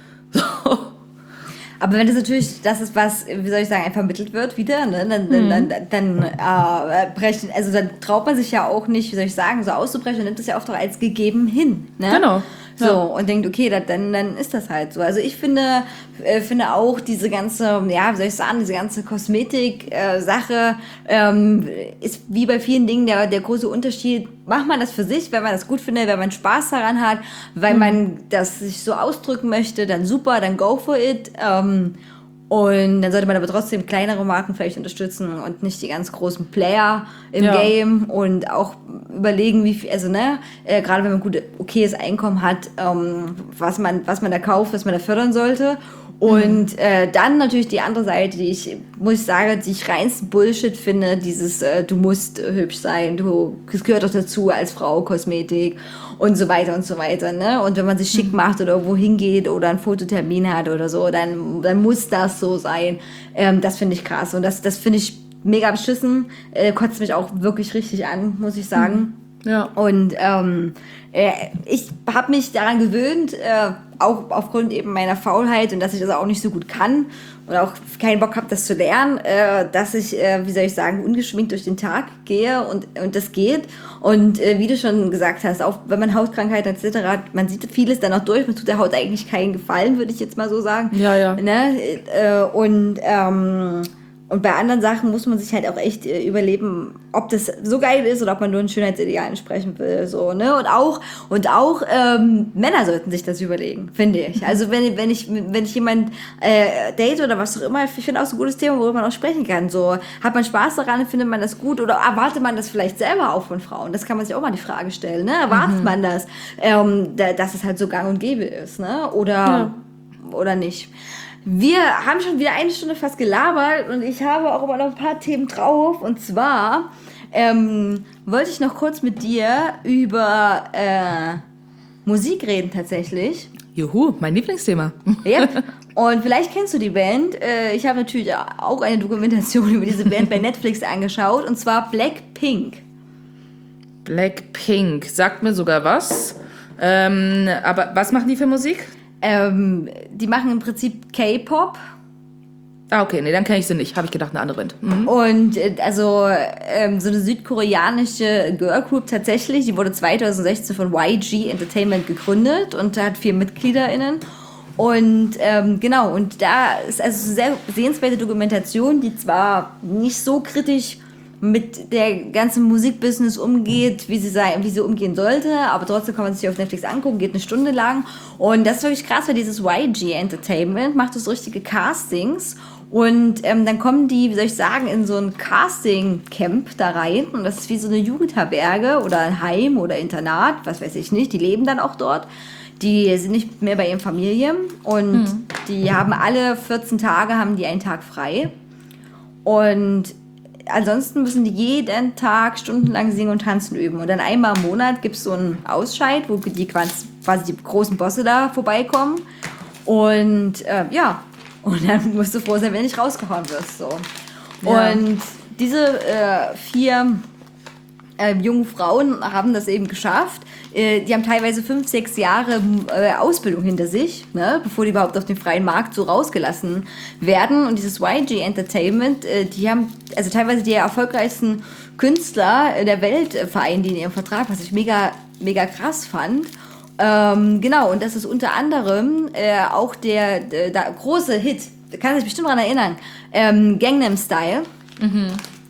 Aber wenn das natürlich, das ist was, wie soll ich sagen, vermittelt wird wieder, ne, dann, mhm. dann, dann, dann äh, brechen, also dann traut man sich ja auch nicht, wie soll ich sagen, so auszubrechen und nimmt das ja auch doch als gegeben hin. Ne? Genau. So, ja. Und denkt, okay, das, dann, dann ist das halt so. Also ich finde, äh, finde auch diese ganze, ja, wie soll ich sagen, diese ganze Kosmetik-Sache äh, ähm, ist wie bei vielen Dingen der, der große Unterschied. Macht man das für sich, wenn man das gut findet, wenn man Spaß daran hat, weil mhm. man das sich so ausdrücken möchte, dann super, dann go for it. Ähm, Und dann sollte man aber trotzdem kleinere Marken vielleicht unterstützen und nicht die ganz großen Player im ja. Game und auch überlegen, wie viel, also ne, äh, gerade wenn man gut okayes Einkommen hat, ähm, was man, was man da kauft, was man da fördern sollte. Und äh, dann natürlich die andere Seite, die ich, muss ich sagen, die ich reinsten Bullshit finde, dieses, äh, du musst äh, hübsch sein, du, das gehört doch dazu als Frau, Kosmetik und so weiter und so weiter, ne? Und wenn man sich schick macht oder irgendwo hingeht oder einen Fototermin hat oder so, dann, dann muss das so sein. Ähm, das finde ich krass und das, das finde ich mega beschissen, äh, kotzt mich auch wirklich richtig an, muss ich sagen. Ja. Und ähm, äh, ich habe mich daran gewöhnt, äh, auch aufgrund eben meiner Faulheit und dass ich das auch nicht so gut kann und auch keinen Bock habe, das zu lernen, äh, dass ich, äh, wie soll ich sagen, ungeschminkt durch den Tag gehe und, und das geht. Und äh, wie du schon gesagt hast, auch wenn man Hautkrankheiten et cetera hat, man sieht vieles dann auch durch, man tut der Haut eigentlich keinen Gefallen, würde ich jetzt mal so sagen. Ja, ja. Ne? Äh, und ähm, Und bei anderen Sachen muss man sich halt auch echt äh, überlegen, ob das so geil ist oder ob man nur ein Schönheitsideal entsprechen will. So, ne? Und auch, und auch ähm, Männer sollten sich das überlegen, finde ich. Also wenn, wenn ich wenn ich jemand äh, date oder was auch immer, ich finde auch so ein gutes Thema, worüber man auch sprechen kann. So, hat man Spaß daran, findet man das gut oder erwartet man das vielleicht selber auch von Frauen? Das kann man sich auch mal die Frage stellen. Ne? Erwartet mhm. man das, ähm, da, dass es halt so gang und gäbe ist? Ne? Oder, ja. oder nicht? Wir haben schon wieder eine Stunde fast gelabert und ich habe auch immer noch ein paar Themen drauf. Und zwar ähm, wollte ich noch kurz mit dir über äh, Musik reden tatsächlich. Juhu, mein Lieblingsthema. Ja. Und vielleicht kennst du die Band. Äh, ich habe natürlich auch eine Dokumentation über diese Band bei Netflix angeschaut. Und zwar Blackpink. Blackpink, sagt mir sogar was. Ähm, aber was machen die für Musik? Ähm, die machen im Prinzip K-Pop. Ah, okay, nee, dann kenne ich sie nicht. Habe ich gedacht, eine andere Band. Mhm. Und äh, also ähm, so eine südkoreanische Girlgroup tatsächlich, die wurde zwanzig sechzehn von Y G Entertainment gegründet und hat vier MitgliederInnen. Und ähm, genau, und da ist also eine sehr sehenswerte Dokumentation, die zwar nicht so kritisch mit der ganzen Musikbusiness umgeht, wie sie sei, wie sie umgehen sollte, aber trotzdem kann man sich auf Netflix angucken, geht eine Stunde lang und das ist wirklich krass, weil dieses Y G Entertainment macht so richtige Castings und ähm, dann kommen die, wie soll ich sagen, in so ein Casting-Camp da rein und das ist wie so eine Jugendherberge oder ein Heim oder Internat, was weiß ich nicht, die leben dann auch dort. Die sind nicht mehr bei ihren Familien und hm. die haben alle vierzehn Tage, haben die einen Tag frei und ansonsten müssen die jeden Tag stundenlang singen und tanzen üben. Und dann einmal im Monat gibt es so einen Ausscheid, wo die quasi, quasi die großen Bosse da vorbeikommen. Und äh, ja, und dann musst du froh sein, wenn du nicht rausgehauen wirst. So. Ja. Und diese äh, vier äh, jungen Frauen haben das eben geschafft. Äh, die haben teilweise fünf, sechs Jahre äh, Ausbildung hinter sich, ne, bevor die überhaupt auf den freien Markt so rausgelassen werden. Und dieses Y G Entertainment, äh, die haben also teilweise die erfolgreichsten Künstler der Welt äh, vereint die in ihrem Vertrag, was ich mega, mega krass fand. Ähm, genau, und das ist unter anderem äh, auch der, der, der große Hit, da kann sich bestimmt daran erinnern, ähm, Gangnam Style. Mhm.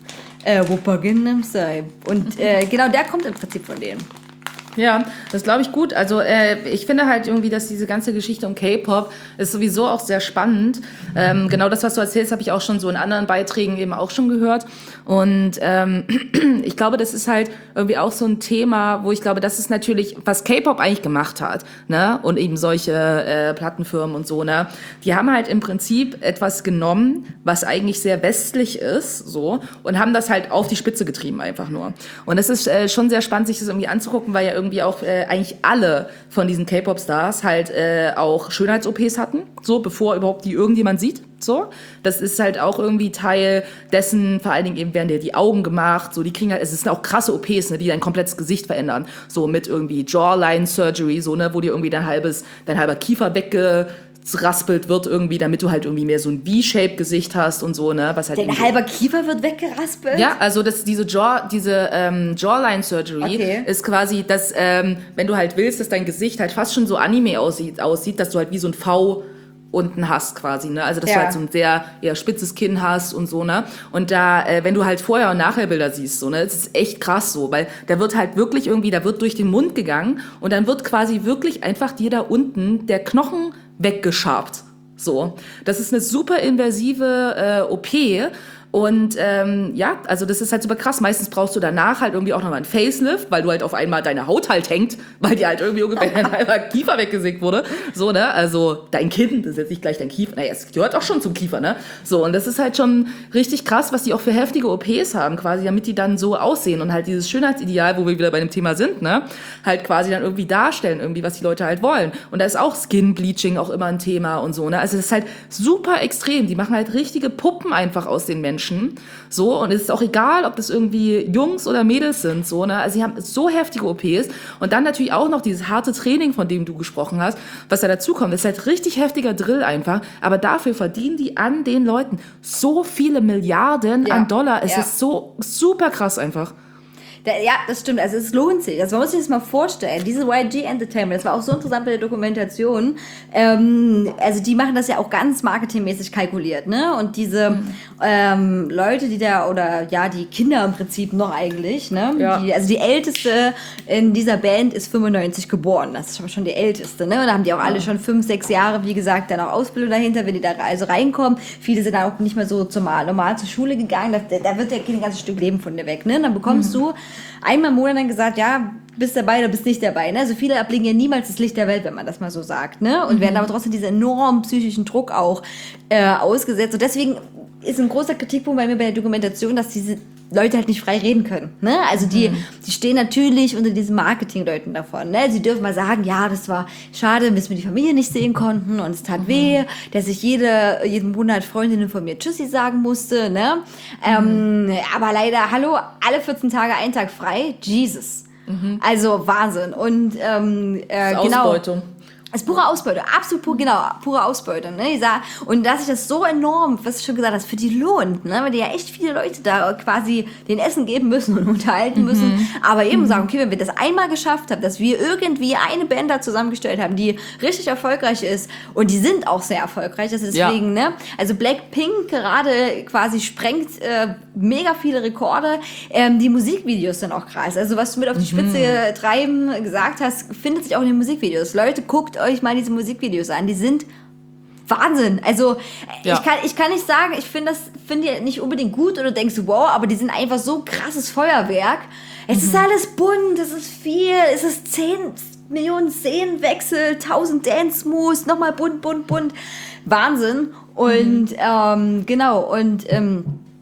Äh, Wuppa Gangnam Style. Und äh, genau, der kommt im Prinzip von denen. Ja, das glaube ich gut. Also äh, ich finde halt irgendwie, dass diese ganze Geschichte um K-Pop ist sowieso auch sehr spannend. Ähm, genau das, was du erzählst, habe ich auch schon so in anderen Beiträgen eben auch schon gehört. Und ähm, ich glaube, das ist halt irgendwie auch so ein Thema, wo ich glaube, das ist natürlich, was K-Pop eigentlich gemacht hat, ne? Und eben solche äh, Plattenfirmen und so, ne? Die haben halt im Prinzip etwas genommen, was eigentlich sehr westlich ist, so, und haben das halt auf die Spitze getrieben einfach nur. Und es ist äh, schon sehr spannend, sich das irgendwie anzugucken, weil ja irgendwie auch äh, eigentlich alle von diesen K-Pop-Stars halt äh, auch Schönheits-O Ps hatten, so, bevor überhaupt die irgendjemand sieht. So, das ist halt auch irgendwie Teil dessen, vor allen Dingen eben werden dir die Augen gemacht, so, die kriegen halt, es sind auch krasse O Ps, ne, die dein komplettes Gesicht verändern, so mit irgendwie Jawline Surgery, so, ne, wo dir irgendwie dein halbes, dein halber Kiefer weggeraspelt wird irgendwie, damit du halt irgendwie mehr so ein V-Shape-Gesicht hast und so, ne, was halt Dein halber Kiefer wird weggeraspelt? Ja, also das, diese Jaw, diese ähm, Jawline Surgery Okay. ist quasi, dass, ähm, wenn du halt willst, dass dein Gesicht halt fast schon so Anime aussieht, aussieht, dass du halt wie so ein V unten hast quasi, ne? Also dass Ja. du halt so ein sehr eher spitzes Kinn hast und so, ne? Und da, äh, wenn du halt Vorher- und Nachherbilder siehst, so, ne? Das ist echt krass so, weil da wird halt wirklich irgendwie, da wird durch den Mund gegangen und dann wird quasi wirklich einfach dir da unten der Knochen weggeschabt. So. Das ist eine super invasive äh, O P. Und ähm, ja, also das ist halt super krass. Meistens brauchst du danach halt irgendwie auch nochmal ein Facelift, weil du halt auf einmal deine Haut halt hängt, weil dir halt irgendwie ungefähr dein halber Kiefer weggesägt wurde. So, ne? Also dein Kinn, das ist jetzt nicht gleich dein Kiefer. Naja, es gehört auch schon zum Kiefer, ne? So, und das ist halt schon richtig krass, was die auch für heftige O Ps haben, quasi, damit die dann so aussehen und halt dieses Schönheitsideal, wo wir wieder bei dem Thema sind, ne? Halt quasi dann irgendwie darstellen, irgendwie, was die Leute halt wollen. Und da ist auch Skin Bleaching auch immer ein Thema und so, ne? Also das ist halt super extrem. Die machen halt richtige Puppen einfach aus den Menschen. So, und es ist auch egal, ob das irgendwie Jungs oder Mädels sind, so, ne? Also sie haben so heftige O Ps und dann natürlich auch noch dieses harte Training, von dem du gesprochen hast, was da dazu kommt. Das ist halt richtig heftiger Drill einfach, aber dafür verdienen die an den Leuten so viele Milliarden Ja. an Dollar. Es Ja. ist so super krass einfach. Da, ja, das stimmt. Also es lohnt sich. Also man muss sich das mal vorstellen. Diese Y G Entertainment, das war auch so interessant bei der Dokumentation. Ähm, also die machen das ja auch ganz marketingmäßig kalkuliert, ne? Und diese Mhm. ähm, Leute, die da, oder ja, die Kinder im Prinzip noch eigentlich, ne? Ja. Die, also die älteste in dieser Band ist fünfundneunzig geboren. Das ist schon die älteste, ne? Und da haben die auch alle schon fünf, sechs Jahre, wie gesagt, dann auch Ausbildung dahinter, wenn die da also reinkommen. Viele sind dann auch nicht mehr so zum, normal zur Schule gegangen. Da, da wird ja kein ganzes Stück Leben von dir weg, ne? Und dann bekommst du einmal im Monat dann gesagt, ja, bist dabei oder bist nicht dabei. Ne? Also viele ablegen ja niemals das Licht der Welt, wenn man das mal so sagt. Ne? Und werden aber trotzdem diesen enormen psychischen Druck auch äh, ausgesetzt. Und deswegen ist ein großer Kritikpunkt bei mir bei der Dokumentation, dass diese Leute halt nicht frei reden können. Ne? Also die, die stehen natürlich unter diesen Marketingleuten davon. Ne? Sie dürfen mal sagen, ja, das war schade, bis wir die Familie nicht sehen konnten und es tat weh, dass ich jede, jeden Monat Freundinnen von mir Tschüssi sagen musste. Ne? Ähm, aber leider, hallo, alle vierzehn Tage, einen Tag frei, Jesus. Also Wahnsinn. Und ähm, äh, genau. Ausbeutung. Das ist pure Ausbeute, absolut pur, genau, pure Ausbeute. Ne? Ich sag, und dass sich das so enorm, was du schon gesagt hast, für die lohnt, ne? Weil die ja echt viele Leute da quasi den Essen geben müssen und unterhalten Mhm. müssen, aber eben sagen, okay, wenn wir das einmal geschafft haben, dass wir irgendwie eine Band da zusammengestellt haben, die richtig erfolgreich ist, und die sind auch sehr erfolgreich, also deswegen, Ja. ne? Also Blackpink gerade quasi sprengt äh, mega viele Rekorde, ähm, die Musikvideos sind auch krass, also was du mit auf die Spitze Mhm. treiben gesagt hast, findet sich auch in den Musikvideos. Leute, guckt euch mal diese Musikvideos an, die sind Wahnsinn. Also Ja. ich, kann, ich kann nicht sagen, ich finde das finde ich nicht unbedingt gut oder denkst du, wow, aber die sind einfach so krasses Feuerwerk. Es ist alles bunt, es ist viel, es ist zehn Millionen Szenenwechsel, tausend Dance-Moves, nochmal bunt, bunt, bunt. Wahnsinn. Und ähm, genau, und ähm,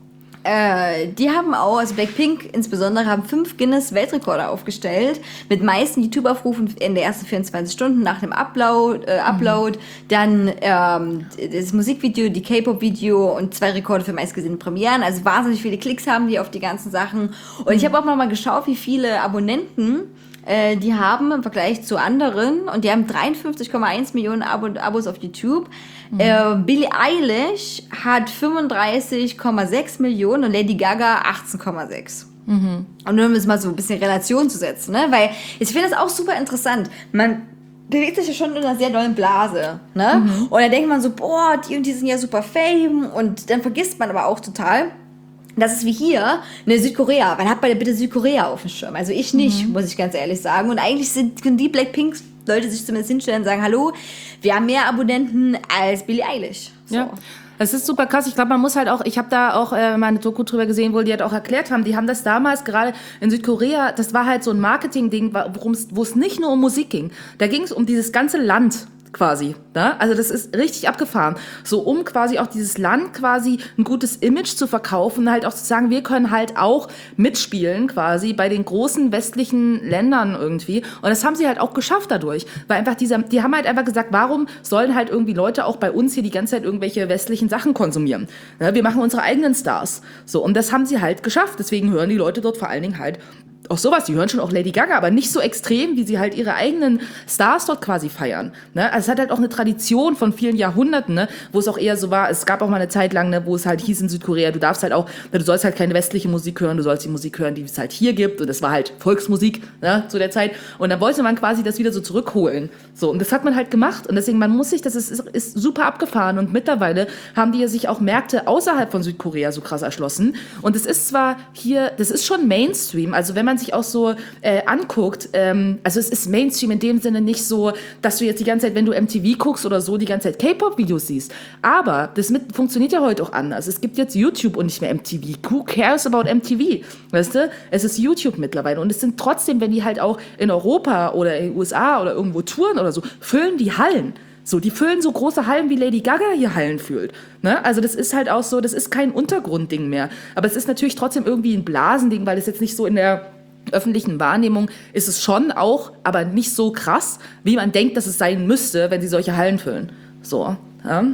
Äh, die haben auch, also Blackpink insbesondere, haben fünf Guinness-Weltrekorde aufgestellt, mit meisten YouTube-Aufrufen in den ersten vierundzwanzig Stunden nach dem Upload, äh, Upload mhm. dann ähm, das Musikvideo, die K-Pop-Video und zwei Rekorde für meistgesehene Premieren, also wahnsinnig viele Klicks haben die auf die ganzen Sachen. Und mhm. ich habe auch noch mal geschaut, wie viele Abonnenten äh, die haben im Vergleich zu anderen, und die haben dreiundfünfzig Komma eins Millionen Abo- Abos auf YouTube. Mhm. Äh, Billie Eilish hat fünfunddreißig Komma sechs Millionen und Lady Gaga achtzehn Komma sechs. Mhm. Und nur um es mal so ein bisschen in Relation zu setzen, ne? Weil ich finde das auch super interessant. Man bewegt sich ja schon in einer sehr dollen Blase, ne? Mhm. Und dann denkt man so, boah, die und die sind ja super fame, und dann vergisst man aber auch total, das ist wie hier, ne, Südkorea. Wann hat man denn bitte Südkorea auf dem Schirm? Also ich nicht, mhm. muss ich ganz ehrlich sagen. Und eigentlich sind die Blackpink-Leute sich zumindest hinstellen und sagen, hallo, wir haben mehr Abonnenten als Billie Eilish. So. Ja. Das ist super krass. Ich glaube, man muss halt auch, ich habe da auch äh, mal eine Doku drüber gesehen, wo die halt auch erklärt haben, die haben das damals gerade in Südkorea, das war halt so ein Marketing-Ding, wo es nicht nur um Musik ging. Da ging es um dieses ganze Land quasi, ne? Also das ist richtig abgefahren. So, um quasi auch dieses Land quasi ein gutes Image zu verkaufen, halt auch zu sagen, wir können halt auch mitspielen quasi bei den großen westlichen Ländern irgendwie. Und das haben sie halt auch geschafft dadurch. Weil einfach dieser, die haben halt einfach gesagt, warum sollen halt irgendwie Leute auch bei uns hier die ganze Zeit irgendwelche westlichen Sachen konsumieren? Ne? Wir machen unsere eigenen Stars. So, und das haben sie halt geschafft. Deswegen hören die Leute dort vor allen Dingen halt auch sowas, die hören schon auch Lady Gaga, aber nicht so extrem, wie sie halt ihre eigenen Stars dort quasi feiern. Ne? Also es hat halt auch eine Tradition von vielen Jahrhunderten, ne? Wo es auch eher so war, es gab auch mal eine Zeit lang, ne, wo es halt hieß in Südkorea, du darfst halt auch, du sollst halt keine westliche Musik hören, du sollst die Musik hören, die es halt hier gibt, und das war halt Volksmusik, ne, zu der Zeit, und dann wollte man quasi das wieder so zurückholen. So, und das hat man halt gemacht, und deswegen, man muss sich, das ist, ist, ist super abgefahren, und mittlerweile haben die ja sich auch Märkte außerhalb von Südkorea so krass erschlossen, und es ist zwar hier, das ist schon Mainstream, also wenn man sich auch so äh, anguckt, ähm, also es ist Mainstream in dem Sinne nicht so, dass du jetzt die ganze Zeit, wenn du M T V guckst oder so, die ganze Zeit K-Pop-Videos siehst. Aber das mit, funktioniert ja heute auch anders. Es gibt jetzt YouTube und nicht mehr M T V. Who cares about M T V? Weißt du? Es ist YouTube mittlerweile. Und es sind trotzdem, wenn die halt auch in Europa oder in den U S A oder irgendwo touren oder so, füllen die Hallen. So, die füllen so große Hallen, wie Lady Gaga hier Hallen füllt. Ne? Also das ist halt auch so, das ist kein Untergrundding mehr. Aber es ist natürlich trotzdem irgendwie ein Blasending, weil es jetzt nicht so in der öffentlichen Wahrnehmung ist es schon auch, aber nicht so krass, wie man denkt, dass es sein müsste, wenn sie solche Hallen füllen. So, ja.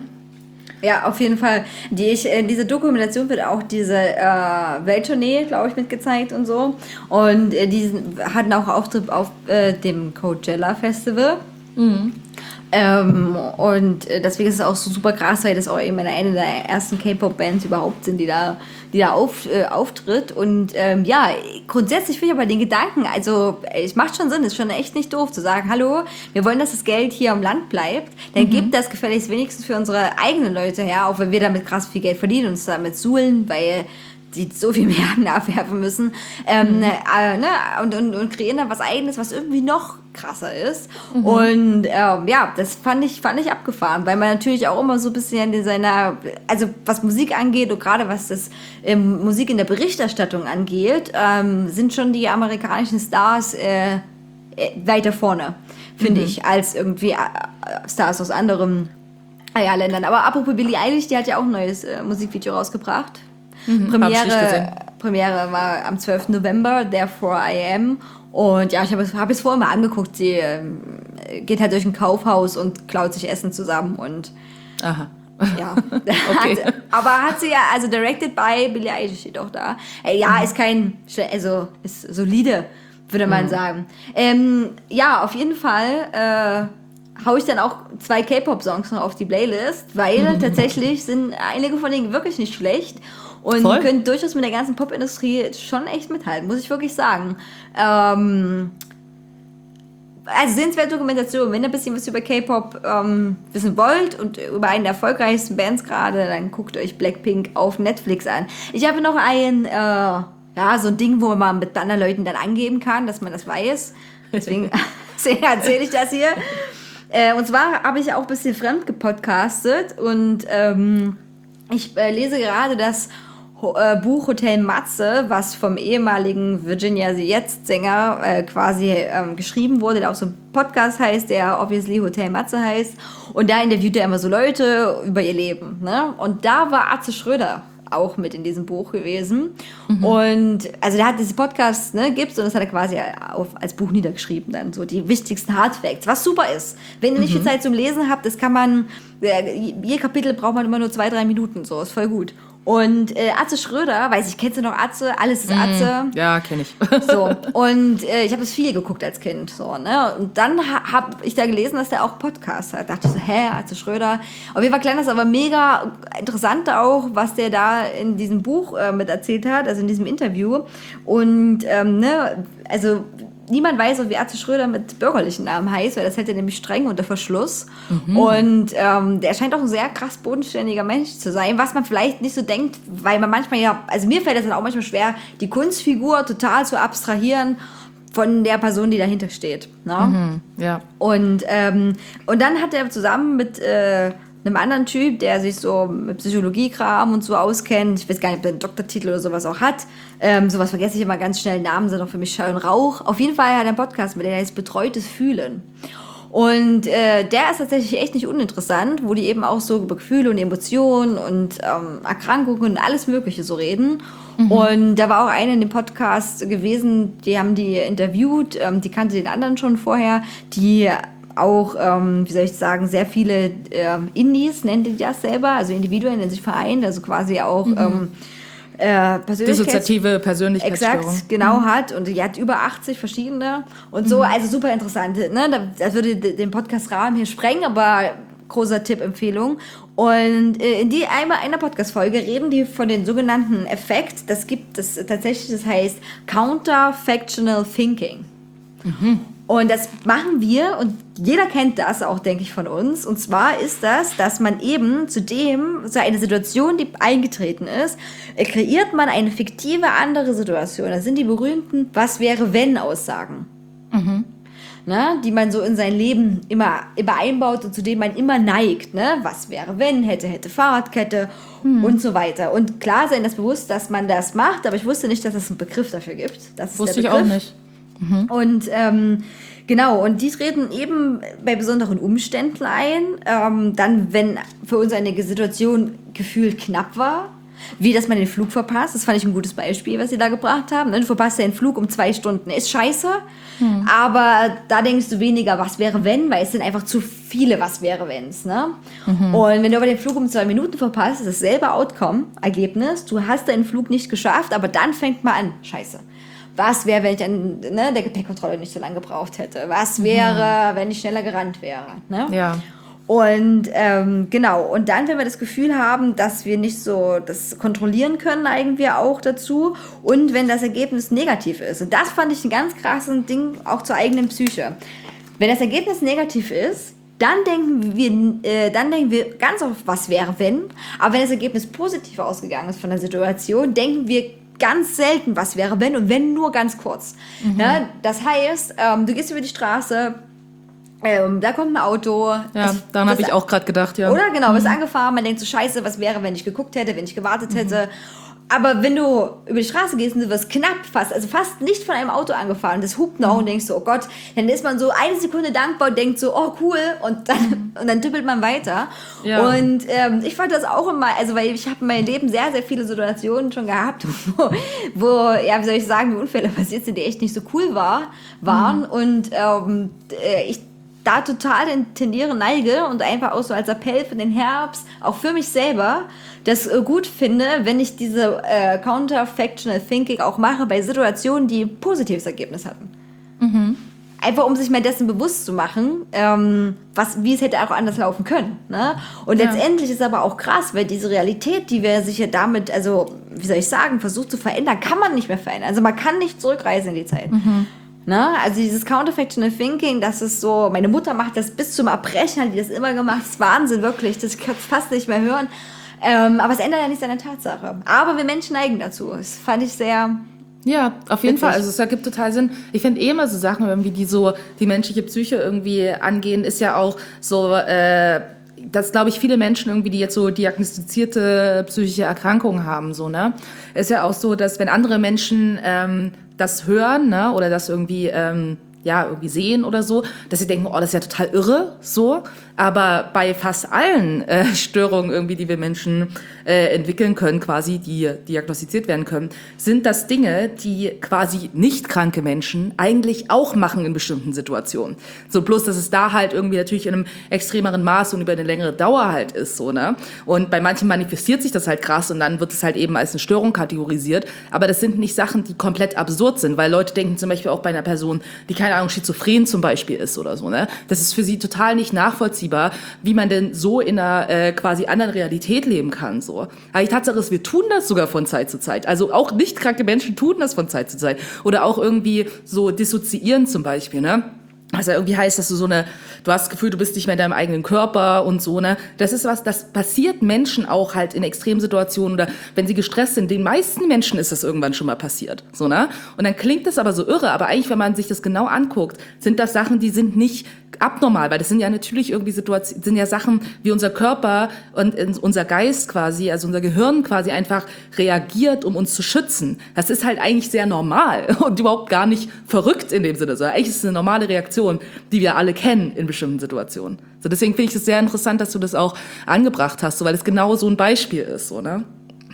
Ja, auf jeden Fall. Die ich, in dieser Dokumentation wird auch diese äh, Welttournee, glaube ich, mitgezeigt und so. Und äh, die hatten auch Auftritt auf äh, dem Coachella Festival. Mhm. Ähm, und deswegen ist es auch so super krass, weil das auch eben eine der ersten K-Pop-Bands überhaupt sind, die da, die da auf, äh, auftritt. Und ähm, ja, grundsätzlich finde ich aber den Gedanken, also es macht schon Sinn, ist schon echt nicht doof zu sagen, hallo, wir wollen, dass das Geld hier im Land bleibt, dann mhm. gibt das gefälligst wenigstens für unsere eigenen Leute her, auch wenn wir damit krass viel Geld verdienen und uns damit suhlen, weil die so viel Milliarden abwerfen müssen, ähm, mhm. äh, ne, und, und, und kreieren dann was Eigenes, was irgendwie noch krasser ist. Mhm. Und ähm, ja, das fand ich, fand ich abgefahren, weil man natürlich auch immer so ein bisschen in seiner, also was Musik angeht und gerade was das ähm, Musik in der Berichterstattung angeht, ähm, sind schon die amerikanischen Stars äh, äh, weiter vorne, finde mhm. ich, als irgendwie äh, Stars aus anderen äh, ja, Ländern. Aber apropos Billie Eilish, die hat ja auch ein neues äh, Musikvideo rausgebracht. Mhm, Premiere, Premiere war am zwölften November, Therefore I Am. Und ja, ich habe hab es vorher mal angeguckt. Sie äh, geht halt durch ein Kaufhaus und klaut sich Essen zusammen. Und aha. Ja, okay. hat, aber hat sie ja, also directed by Billie Eilish steht auch da. Äh, ja, mhm. ist kein, also ist solide, würde man mhm. sagen. Ähm, ja, auf jeden Fall äh, hau ich dann auch zwei K-Pop-Songs noch auf die Playlist, weil mhm. tatsächlich sind einige von denen wirklich nicht schlecht. Und Voll. können durchaus mit der ganzen Popindustrie schon echt mithalten, muss ich wirklich sagen. Ähm, also sehenswerte Dokumentation, wenn ihr ein bisschen was über K-Pop ähm, wissen wollt und über einen der erfolgreichsten Bands gerade, dann guckt euch Blackpink auf Netflix an. Ich habe noch ein, äh, ja, so ein Ding, wo man mit anderen Leuten dann angeben kann, dass man das weiß. Deswegen erzähle ich das hier. Äh, und zwar habe ich auch ein bisschen fremd gepodcastet und ähm, ich äh, lese gerade das Buch Hotel Matze, was vom ehemaligen Virginia the Jetzt-Sänger äh, quasi ähm, geschrieben wurde, der auch so ein Podcast heißt, der obviously Hotel Matze heißt. Und da interviewt er immer so Leute über ihr Leben. Ne? Und da war Atze Schröder auch mit in diesem Buch gewesen. Mhm. Und also der hat diese Podcast, ne, gibt's und das hat er quasi auf, als Buch niedergeschrieben dann, so die wichtigsten Hardfacts, was super ist. Wenn ihr nicht viel Zeit zum Lesen habt, das kann man, je Kapitel braucht man immer nur zwei, drei Minuten, so, ist voll gut. Und äh, Atze Schröder, weiß ich, kennst du noch Atze? Alles ist Atze. Ja, kenne ich. So, und äh, ich habe das viel geguckt als Kind. So, ne? Und dann ha, habe ich da gelesen, dass der auch Podcast hat. Da dachte ich so, hä, Atze Schröder. Auf jeden Fall klang das aber mega interessant auch, was der da in diesem Buch äh, mit erzählt hat, also in diesem Interview. Und, ähm, ne, also niemand weiß auch, wie Atze Schröder mit bürgerlichen Namen heißt, weil das hält er nämlich streng unter Verschluss. Mhm. Und ähm, der scheint auch ein sehr krass bodenständiger Mensch zu sein, was man vielleicht nicht so denkt, weil man manchmal ja, also mir fällt es dann auch manchmal schwer, die Kunstfigur total zu abstrahieren von der Person, die dahinter steht. Ne? Mhm, ja. Und, ähm, und dann hat er zusammen mit äh, einem anderen Typ, der sich so mit Psychologie-Kram und so auskennt, ich weiß gar nicht, ob der einen Doktortitel oder sowas auch hat, ähm, sowas vergesse ich immer ganz schnell, Namen sind auch für mich Schall und Rauch. Auf jeden Fall hat er einen Podcast mit, der heißt Betreutes Fühlen. Und äh, der ist tatsächlich echt nicht uninteressant, wo die eben auch so über Gefühle und Emotionen und ähm, Erkrankungen und alles Mögliche so reden. Mhm. Und da war auch eine in dem Podcast gewesen, die haben die interviewt, ähm, die kannte den anderen schon vorher, die auch, ähm, wie soll ich sagen, sehr viele ähm, Indies, nennt die das selber, also Individuen in sich vereint, also quasi auch mhm. ähm, äh, Persönlichkeits- dissoziative Persönlichkeitsstörung. Exakt, genau mhm. hat und die hat über achtzig verschiedene und so, mhm. also super interessant. Ne? Das würde den Podcast-Rahmen hier sprengen, aber großer Tipp, Empfehlung. Und äh, in die einmal einer Podcast-Folge reden die von den sogenannten Effekt, das gibt es tatsächlich, das heißt Counterfactual Thinking. Mhm. Und das machen wir, und jeder kennt das auch, denke ich, von uns. Und zwar ist das, dass man eben zu dem, so eine Situation, die eingetreten ist, kreiert man eine fiktive andere Situation. Das sind die berühmten Was-wäre-wenn-Aussagen. Mhm. Ne, die man so in sein Leben immer, immer einbaut und zu denen man immer neigt. Ne? Was wäre, wenn, hätte, hätte, Fahrradkette hm. und so weiter. Und klar sein das bewusst, dass man das macht, aber ich wusste nicht, dass es einen Begriff dafür gibt. Das ist wusste der ich Begriff. auch nicht. Mhm. Und ähm, genau, und die treten eben bei besonderen Umständen ein. Ähm, dann, wenn für uns eine Situation gefühlt knapp war, wie dass man den Flug verpasst. Das fand ich ein gutes Beispiel, was sie da gebracht haben. Du verpasst den Flug um zwei Stunden. Ist scheiße, hm. aber da denkst du weniger, was wäre wenn, weil es sind einfach zu viele was wäre wenns. Ne? Mhm. Und wenn du aber den Flug um zwei Minuten verpasst, ist dasselbe Outcome, Ergebnis. Du hast deinen Flug nicht geschafft, aber dann fängt man an, scheiße. Was wäre, wenn ich an ne, der Gepäckkontrolle nicht so lange gebraucht hätte? Was wäre, mhm. wenn ich schneller gerannt wäre? Ne? Ja. Und ähm, genau, und dann, wenn wir das Gefühl haben, dass wir nicht so das kontrollieren können, neigen wir auch dazu. Und wenn das Ergebnis negativ ist. Und das fand ich ein ganz krasses Ding auch zur eigenen Psyche. Wenn das Ergebnis negativ ist, dann denken wir, äh, dann denken wir ganz oft, was wäre, wenn. Aber wenn das Ergebnis positiv ausgegangen ist von der Situation, denken wir ganz selten, was wäre, wenn. Und wenn, nur ganz kurz. Mhm. Ja, das heißt, ähm, du gehst über die Straße, Ähm, da kommt ein Auto. Ja, es, daran habe ich auch gerade gedacht, ja. Oder? Genau, mhm. bist angefahren, man denkt so, scheiße, was wäre, wenn ich geguckt hätte, wenn ich gewartet hätte. Mhm. Aber wenn du über die Straße gehst und du wirst knapp fast, also fast nicht von einem Auto angefahren, das hupt noch mhm. und denkst so, oh Gott, dann ist man so eine Sekunde dankbar und denkt so, oh cool, und dann, mhm. und dann tippelt man weiter. Ja. Und ähm, ich fand das auch immer, also weil ich habe in meinem Leben sehr, sehr viele Situationen schon gehabt, wo, wo, ja, wie soll ich sagen, wie Unfälle passiert sind, die echt nicht so cool war, waren. Mhm. Und ähm, ich da total tendiere, neige und einfach auch so als Appell für den Herbst, auch für mich selber, das äh, gut finde, wenn ich diese äh, Counterfactual Thinking auch mache bei Situationen, die ein positives Ergebnis hatten. Mhm. Einfach um sich mal dessen bewusst zu machen, ähm, was, wie es hätte auch anders laufen können. Ne? Und ja. letztendlich ist aber auch krass, weil diese Realität, die wir sich ja damit, also wie soll ich sagen, versucht zu verändern, kann man nicht mehr verändern. Also man kann nicht zurückreisen in die Zeit. Mhm. Ne? Also dieses Counterfactual Thinking, das ist so, meine Mutter macht das bis zum Erbrechen, hat die das immer gemacht, das ist Wahnsinn, wirklich, das kann ich fast nicht mehr hören. Ähm, aber es ändert ja nichts an der Tatsache. Aber wir Menschen neigen dazu. Das fand ich sehr... Ja, auf jeden witzig. Fall. Also es ergibt total Sinn. Ich finde eh immer so Sachen, irgendwie, die so die menschliche Psyche irgendwie angehen, ist ja auch so... Äh, dass, glaube ich, viele Menschen irgendwie, die jetzt so diagnostizierte psychische Erkrankungen haben, so, ne? Ist ja auch so, dass wenn andere Menschen ähm, das hören, ne, oder das irgendwie, ähm, ja, irgendwie sehen oder so, dass sie denken, oh, das ist ja total irre, so. Aber bei fast allen äh, Störungen irgendwie, die wir Menschen äh, entwickeln können, quasi, die diagnostiziert werden können, sind das Dinge, die quasi nicht kranke Menschen eigentlich auch machen in bestimmten Situationen. So bloß, dass es da halt irgendwie natürlich in einem extremeren Maß und über eine längere Dauer halt ist, so, ne? Und bei manchen manifestiert sich das halt krass und dann wird es halt eben als eine Störung kategorisiert. Aber das sind nicht Sachen, die komplett absurd sind, weil Leute denken zum Beispiel auch bei einer Person, die, keine Ahnung, schizophren zum Beispiel ist oder so, ne? Das ist für sie total nicht nachvollziehbar, wie man denn so in einer äh, quasi anderen Realität leben kann, so. Aber die Tatsache ist, wir tun das sogar von Zeit zu Zeit. Also auch nicht kranke Menschen tun das von Zeit zu Zeit. Oder auch irgendwie so dissoziieren zum Beispiel, ne? Was ja irgendwie heißt, dass du so eine, du hast das Gefühl, du bist nicht mehr in deinem eigenen Körper und so, ne? Das ist was, das passiert Menschen auch halt in Extremsituationen oder wenn sie gestresst sind. Den meisten Menschen ist das irgendwann schon mal passiert, so, ne? Und dann klingt das aber so irre, aber eigentlich, wenn man sich das genau anguckt, sind das Sachen, die sind nicht abnormal, weil das sind ja natürlich irgendwie Situationen, sind ja Sachen, wie unser Körper und unser Geist quasi, also unser Gehirn quasi einfach reagiert, um uns zu schützen. Das ist halt eigentlich sehr normal und überhaupt gar nicht verrückt in dem Sinne, sondern eigentlich ist es eine normale Reaktion, die wir alle kennen in bestimmten Situationen. So, deswegen finde ich es sehr interessant, dass du das auch angebracht hast, so, weil es genau so ein Beispiel ist, so, ne?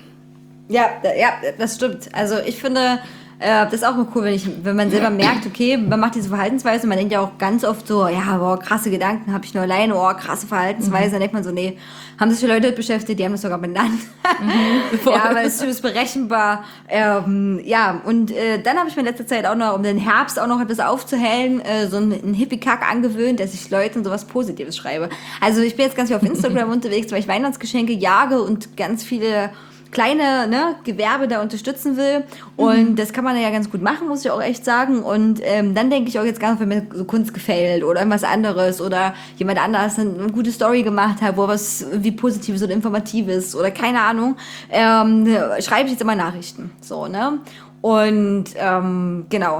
Ja, ja, das stimmt. Also ich finde, äh, das ist auch mal cool, wenn, ich, wenn man selber merkt, okay, man macht diese Verhaltensweise, man denkt ja auch ganz oft so, ja, boah, krasse Gedanken habe ich nur alleine, oh, krasse Verhaltensweise, mhm. dann denkt man so, nee, haben sich die Leute beschäftigt, die haben das sogar benannt. Mhm, ja, aber es ist berechenbar. Ähm, ja, und äh, dann habe ich mir in letzter Zeit auch noch, um den Herbst auch noch etwas aufzuhellen, äh, so einen, einen Hippie-Kack angewöhnt, dass ich Leuten sowas Positives schreibe. Also ich bin jetzt ganz viel auf Instagram unterwegs, weil ich Weihnachtsgeschenke jage und ganz viele kleine ne, Gewerbe da unterstützen will. Und mhm. das kann man ja ganz gut machen, muss ich auch echt sagen. Und ähm, dann denke ich auch jetzt gar nicht, wenn mir so Kunst gefällt oder irgendwas anderes oder jemand anderes eine, eine gute Story gemacht hat, wo was irgendwie Positives oder Informatives oder keine Ahnung, ähm, schreibe ich jetzt immer Nachrichten. So, ne? Und ähm, genau.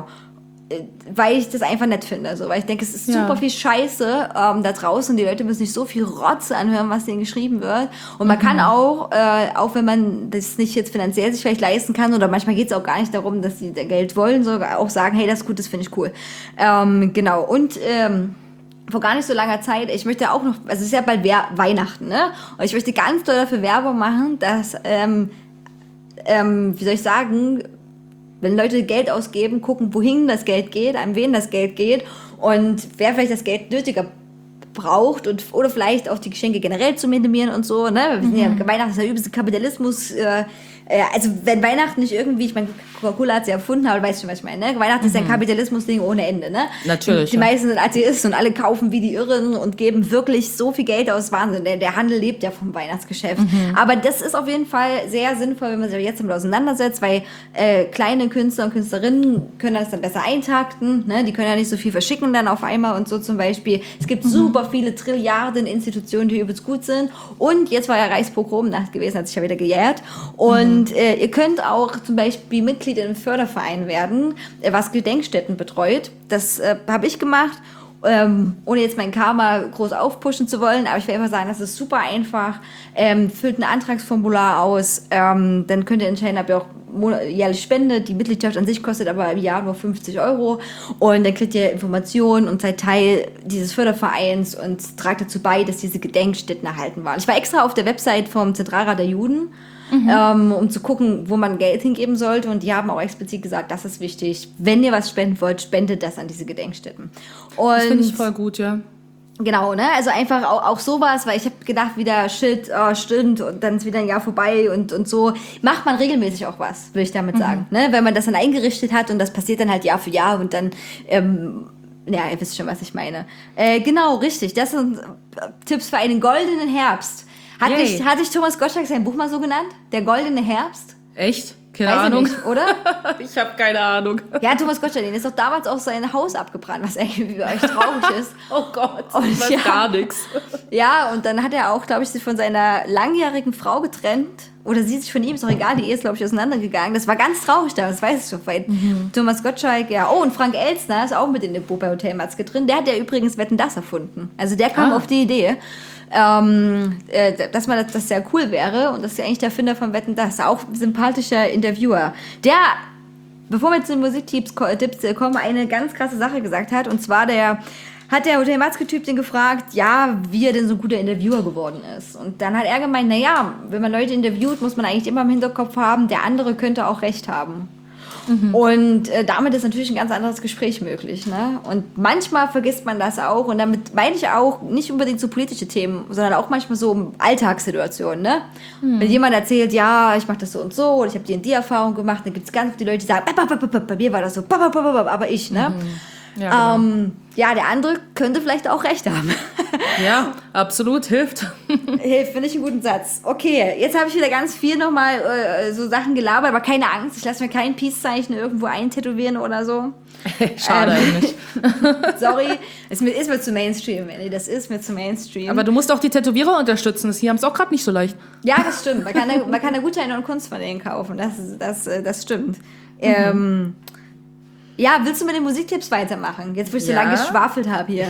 Weil ich das einfach nett finde, so, weil ich denke, es ist ja. super viel Scheiße ähm, da draußen, die Leute müssen nicht so viel Rotze anhören, was denen geschrieben wird und man mhm. kann auch, äh, auch wenn man das nicht jetzt finanziell sich vielleicht leisten kann oder manchmal geht es auch gar nicht darum, dass sie Geld wollen, sogar auch sagen, hey, das ist gut, das finde ich cool. Ähm, genau, und ähm, vor gar nicht so langer Zeit, ich möchte auch noch, also es ist ja bald Weihnachten, ne, und ich möchte ganz doll dafür Werbung machen, dass, ähm, ähm, wie soll ich sagen, wenn Leute Geld ausgeben, gucken, wohin das Geld geht, an wen das Geld geht und wer vielleicht das Geld nötiger braucht und oder vielleicht auch die Geschenke generell zu minimieren und so. Ne? Wir sind mhm. ja, Weihnachten ist der übelste Kapitalismus. Äh, äh, also wenn Weihnachten nicht irgendwie, ich meine, Coca-Cola hat sie erfunden, aber du weißt schon, was ich meine. Ne? Weihnachten mhm. ist ja ein Kapitalismus-Ding ohne Ende. Ne? Natürlich. Die, die meisten sind Atheisten und alle kaufen wie die Irren und geben wirklich so viel Geld aus. Wahnsinn. Der, der Handel lebt ja vom Weihnachtsgeschäft. Mhm. Aber das ist auf jeden Fall sehr sinnvoll, wenn man sich jetzt damit auseinandersetzt, weil äh, kleine Künstler und Künstlerinnen können das dann besser eintakten. Ne? Die können ja nicht so viel verschicken dann auf einmal und so zum Beispiel. Es gibt mhm. super viele Trilliarden Institutionen, die übelst gut sind. Und jetzt war ja Reichspogromnacht gewesen, hat sich ja wieder gejährt. Und mhm. äh, ihr könnt auch zum Beispiel Mitglied in einem Förderverein werden, äh, was Gedenkstätten betreut. Das äh, habe ich gemacht. Ähm, ohne jetzt mein Karma groß aufpushen zu wollen, aber ich will einfach sagen, das ist super einfach. Ähm, füllt ein Antragsformular aus, ähm, dann könnt ihr entscheiden, ob ihr auch jährlich spendet. Die Mitgliedschaft an sich kostet aber im Jahr nur fünfzig Euro und dann kriegt ihr Informationen und seid Teil dieses Fördervereins und tragt dazu bei, dass diese Gedenkstätten erhalten waren. Ich war extra auf der Website vom Zentralrat der Juden, mhm. ähm, um zu gucken, wo man Geld hingeben sollte und die haben auch explizit gesagt, das ist wichtig. Wenn ihr was spenden wollt, spendet das an diese Gedenkstätten. Und das finde ich voll gut, ja. Genau, ne? Also einfach auch, auch sowas, weil ich habe gedacht, wieder Shit, oh, stimmt, und dann ist wieder ein Jahr vorbei und, und so. Macht man regelmäßig auch was, würde ich damit mhm. sagen. Ne? Wenn man das dann eingerichtet hat und das passiert dann halt Jahr für Jahr und dann, ähm, ja, ihr wisst schon, was ich meine. Äh, genau, richtig. Das sind Tipps für einen goldenen Herbst. Hat dich, hat dich Thomas Gottschalk sein Buch mal so genannt? Der goldene Herbst? Echt? Keine Weiß Ahnung. Nicht, oder? Ich habe keine Ahnung. Ja, Thomas Gottschalk, den ist doch damals auch sein Haus abgebrannt, was eigentlich für euch traurig ist. Oh Gott, und ich weiß ja, gar nichts. Ja, und dann hat er auch, glaube ich, sich von seiner langjährigen Frau getrennt. Oder sie sich von ihm, ist doch egal, die Ehe ist, glaube ich, auseinandergegangen. Das war ganz traurig da, das weiß ich schon. Weil mhm. Thomas Gottschalk, ja. Oh, und Frank Elstner ist auch mit in dem Buch bei Hotel Matzke drin. Der hat ja übrigens Wetten, das erfunden. Also der kam ah. auf die Idee, ähm, äh, dass man das, das sehr cool wäre. Und das ist ja eigentlich der Erfinder von Wetten, das. Auch ein sympathischer Interviewer. Der, bevor wir zu den Musiktipps kommen, eine ganz krasse Sache gesagt hat. Und zwar der hat der Hotel Matzke-Typ den gefragt, ja, wie er denn so ein guter Interviewer geworden ist. Und dann hat er gemeint, naja, wenn man Leute interviewt, muss man eigentlich immer im Hinterkopf haben, der andere könnte auch recht haben. Mhm. Und äh, damit ist natürlich ein ganz anderes Gespräch möglich. Ne? Und manchmal vergisst man das auch. Und damit meine ich auch nicht unbedingt so politische Themen, sondern auch manchmal so um Alltagssituationen. Ne? Mhm. Wenn jemand erzählt, ja, ich mache das so und so, oder ich habe die und die Erfahrung gemacht, dann gibt es ganz viele Leute, die sagen, bei mir war das so, aber ich, ne? Mhm. Ja, genau. ähm, ja, der andere könnte vielleicht auch recht haben. Ja, absolut, hilft. Hilft, finde ich einen guten Satz. Okay, jetzt habe ich wieder ganz viel nochmal äh, so Sachen gelabert, aber keine Angst, ich lasse mir kein Peace-Zeichen irgendwo eintätowieren oder so. Schade ähm, eigentlich. Sorry, ist mir, ist mir zu Mainstream, Ellie, das ist mir zu Mainstream. Aber du musst auch die Tätowierer unterstützen, die haben es auch gerade nicht so leicht. Ja, das stimmt, man kann da, man kann da Gutscheine und Kunst von denen kaufen, das, das, das stimmt. Mhm. Ähm, Ja, willst du mit den Musiktipps weitermachen? Jetzt, wo ich so ja. lange geschwafelt habe hier.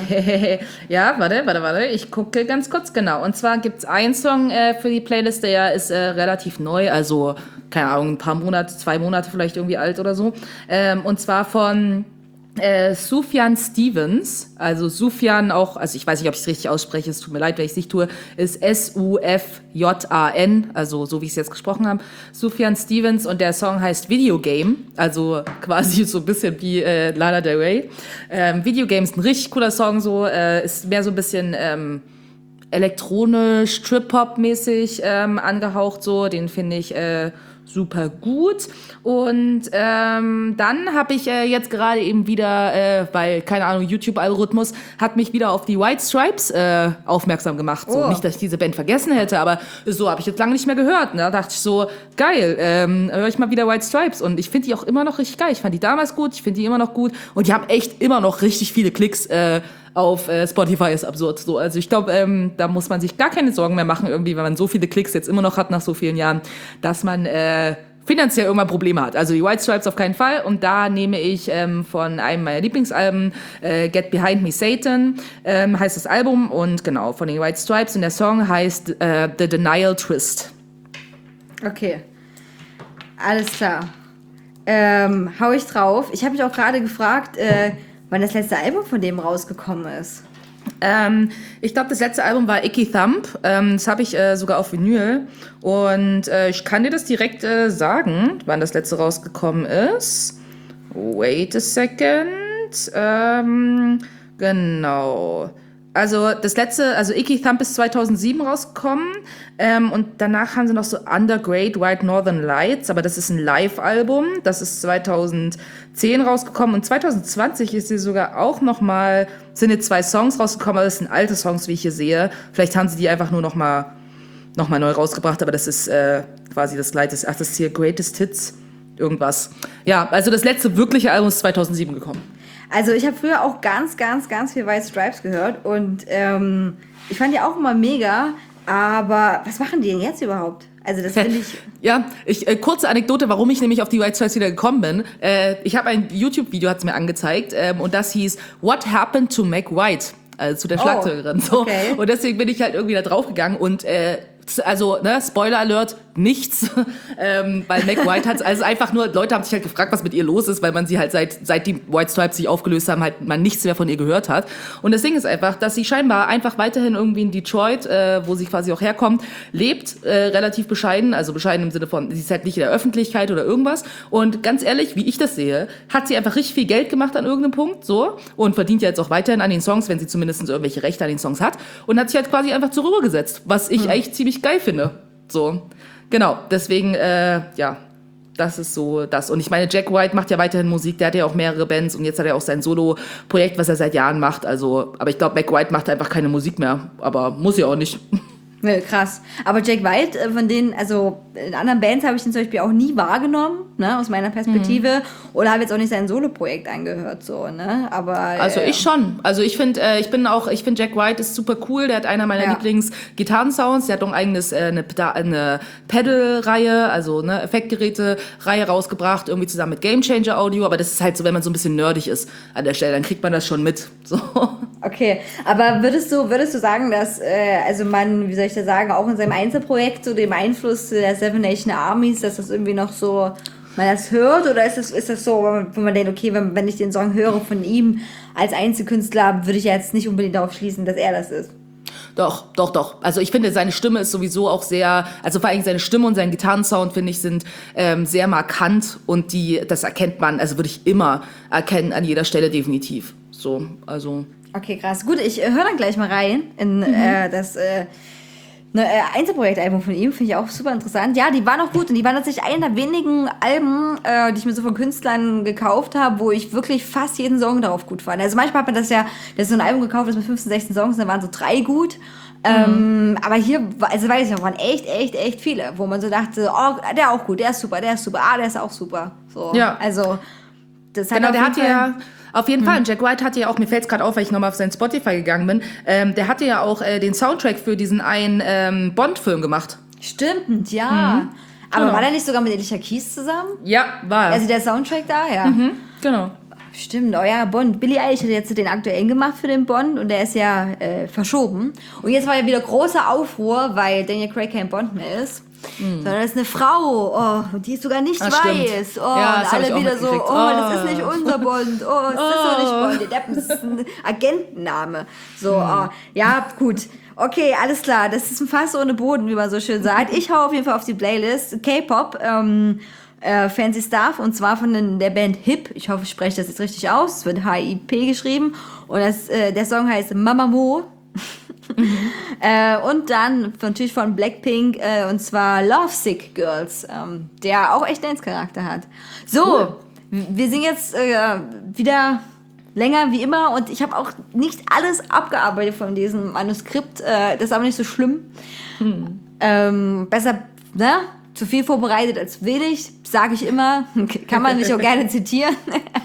Ja, warte, warte, warte. Ich gucke ganz kurz, genau. Und zwar gibt es einen Song äh, für die Playlist, der ist äh, relativ neu, also, keine Ahnung, ein paar Monate, zwei Monate vielleicht irgendwie alt oder so. Ähm, und zwar von äh, Sufjan Stevens. Also Sufjan auch, also ich weiß nicht, ob ich es richtig ausspreche, es tut mir leid, wenn ich es nicht tue, ist S U F J A N, also so wie ich es jetzt gesprochen habe. Sufjan Stevens, und der Song heißt Video Game, also quasi so ein bisschen wie äh, Lana Del Rey. Ähm, Video Game ist ein richtig cooler Song, so äh, ist mehr so ein bisschen ähm, elektronisch, Trip-Hop-mäßig ähm, angehaucht, so, den finde ich äh, super gut. Und ähm, dann habe ich äh, jetzt gerade eben wieder, äh, weil, keine Ahnung, YouTube-Algorithmus hat mich wieder auf die White Stripes äh, aufmerksam gemacht. So, oh. Nicht, dass ich diese Band vergessen hätte, aber so habe ich jetzt lange nicht mehr gehört. Ne? Da dachte ich so, geil, ähm, höre ich mal wieder White Stripes. Und ich finde die auch immer noch richtig geil. Ich fand die damals gut, ich finde die immer noch gut. Und die haben echt immer noch richtig viele Klicks äh, auf äh, Spotify, ist absurd. So, also ich glaube, ähm, da muss man sich gar keine Sorgen mehr machen, irgendwie, wenn man so viele Klicks jetzt immer noch hat nach so vielen Jahren, dass man äh, finanziell irgendwann Probleme hat. Also die White Stripes auf keinen Fall. Und da nehme ich ähm, von einem meiner Lieblingsalben, äh, Get Behind Me Satan, ähm, heißt das Album. Und genau, von den White Stripes. Und der Song heißt äh, The Denial Twist. Okay, alles klar. Ähm, hau ich drauf. Ich habe mich auch gerade gefragt, äh, wann das letzte Album von dem rausgekommen ist. Ähm, ich glaube, das letzte Album war Icky Thump. Ähm, das habe ich äh, sogar auf Vinyl. Und äh, ich kann dir das direkt äh, sagen, wann das letzte rausgekommen ist. Wait a second. Ähm, genau. Also das letzte, also Icky Thump ist zweitausendsieben rausgekommen. Ähm, und danach haben sie noch so Undergrade White Northern Lights, aber das ist ein Live-Album. Das ist zweitausendzehn rausgekommen. Und zwanzig zwanzig ist sie sogar auch noch mal, sind jetzt zwei Songs rausgekommen, aber das sind alte Songs, wie ich hier sehe. Vielleicht haben sie die einfach nur noch mal, noch mal neu rausgebracht, aber das ist äh, quasi das Gleiche. Ach, das ist hier Greatest Hits, irgendwas. Ja, also das letzte wirkliche Album ist zweitausendsieben gekommen. Also ich habe früher auch ganz, ganz, ganz viel White Stripes gehört und ähm, ich fand die auch immer mega, aber was machen die denn jetzt überhaupt? Also das finde ich... Ja, ich, äh, kurze Anekdote, warum ich nämlich auf die White Stripes wieder gekommen bin. Äh, ich habe ein YouTube-Video, hat es mir angezeigt, ähm, und das hieß What Happened to Meg White? Also zu der Schlagzeugerin. Oh, so. okay. Und deswegen bin ich halt irgendwie da draufgegangen und äh, also, ne, Spoiler Alert, nichts, ähm, weil Meg White hat, also einfach nur, Leute haben sich halt gefragt, was mit ihr los ist, weil man sie halt seit, seit die White Stripes sich aufgelöst haben, halt man nichts mehr von ihr gehört hat. Und das Ding ist einfach, dass sie scheinbar einfach weiterhin irgendwie in Detroit, äh, wo sie quasi auch herkommt, lebt, äh, relativ bescheiden, also bescheiden im Sinne von, sie ist halt nicht in der Öffentlichkeit oder irgendwas. Und ganz ehrlich, wie ich das sehe, hat sie einfach richtig viel Geld gemacht an irgendeinem Punkt, so, und verdient ja jetzt auch weiterhin an den Songs, wenn sie zumindest irgendwelche Rechte an den Songs hat, und hat sich halt quasi einfach zur Ruhe gesetzt, was ich hm. echt ziemlich geil finde. So, genau, deswegen, äh, ja, das ist so das. Und ich meine, Jack White macht ja weiterhin Musik, der hat ja auch mehrere Bands und jetzt hat er auch sein Solo-Projekt, was er seit Jahren macht, also, aber ich glaube, Meg White macht einfach keine Musik mehr, aber muss ja auch nicht. Ja, krass. Aber Jack White, äh, von denen, also in anderen Bands habe ich ihn zum Beispiel auch nie wahrgenommen, ne, aus meiner Perspektive. Mhm. Oder habe jetzt auch nicht sein Solo-Projekt angehört, so, ne. Aber also äh, ich schon. Also ich finde, äh, ich bin auch, ich finde Jack White ist super cool. Der hat einer meiner ja. Lieblings-Gitarrensounds. Der hat auch ein eigenes äh, eine, eine Pedal-Reihe, also eine Effektgeräte-Reihe rausgebracht, irgendwie zusammen mit Game Changer Audio. Aber das ist halt so, wenn man so ein bisschen nerdig ist an der Stelle, dann kriegt man das schon mit. So. Okay, aber würdest du, würdest du sagen, dass äh, also man, wie soll ich das sagen, auch in seinem Einzelprojekt so dem Einfluss der Seven Nation Armies, dass das irgendwie noch so man das hört? Oder ist das, ist das so, wo man denkt, okay, wenn, wenn ich den Song höre von ihm als Einzelkünstler, würde ich jetzt nicht unbedingt darauf schließen, dass er das ist? Doch, doch, doch. Also ich finde, seine Stimme ist sowieso auch sehr, also vor allem seine Stimme und sein Gitarrensound, finde ich, sind ähm, sehr markant und die, das erkennt man, also würde ich immer erkennen an jeder Stelle definitiv. So, also. Okay, krass. Gut, ich äh, höre dann gleich mal rein in mhm. äh, das äh, ne, äh, Einzelprojektalbum von ihm. Finde ich auch super interessant. Ja, die waren auch gut und die waren tatsächlich einer der wenigen Alben, äh, die ich mir so von Künstlern gekauft habe, wo ich wirklich fast jeden Song darauf gut fand. Also manchmal hat man das ja, das ist so ein Album gekauft, das mit fünfzehn, sechzehn Songs, da waren so drei gut. Ähm, mhm. Aber hier, also weiß ich noch, waren echt, echt, echt viele, wo man so dachte, oh, der auch gut, der ist super, der ist super, ah, der ist auch super. So, ja. Also, das hat genau, auf der jeden hat Fall ja auf jeden mhm. Fall. Und Jack White hatte ja auch, mir fällt es gerade auf, weil ich nochmal auf sein Spotify gegangen bin, ähm, der hatte ja auch äh, den Soundtrack für diesen einen ähm, Bond-Film gemacht. Stimmt, ja. Mhm. Aber Genau. war der nicht sogar mit Alicia Keys zusammen? Ja, war er. Also der Soundtrack da, ja. Mhm, genau. Stimmt, oh ja, Bond. Billie Eilish hat jetzt den aktuellen gemacht für den Bond und der ist ja äh, verschoben. Und jetzt war ja wieder großer Aufruhr, weil Daniel Craig kein Bond mehr ist. Mhm. Sondern das ist eine Frau, oh, und die ist sogar nicht Ah, weiß. stimmt. Oh, Ja, und das hab ich alle auch wieder so, oh, mitgekriegt. das ist Oh. nicht unser Bond. Oh, das ist doch nicht Bond. Der Deppen, das ist ein Agentenname. So, oh, ja, gut. Okay, alles klar. Das ist ein Fass ohne Boden, wie man so schön sagt. Ich hau auf jeden Fall auf die Playlist K-Pop, ähm, äh, Fancy Stuff, und zwar von den, der Band Hip. Ich hoffe, ich spreche das jetzt richtig aus. Es wird H I P geschrieben. Und das, äh, der Song heißt Mama Mo. mhm. äh, und dann natürlich von Blackpink, äh, und zwar Lovesick Girls, ähm, der auch echt Dance-Charakter hat. So, cool. Wir sind jetzt äh, wieder länger wie immer und ich habe auch nicht alles abgearbeitet von diesem Manuskript. Äh, das ist aber nicht so schlimm. Hm. Ähm, besser, ne? Zu viel vorbereitet als wenig, sage ich immer. Kann man mich auch gerne zitieren.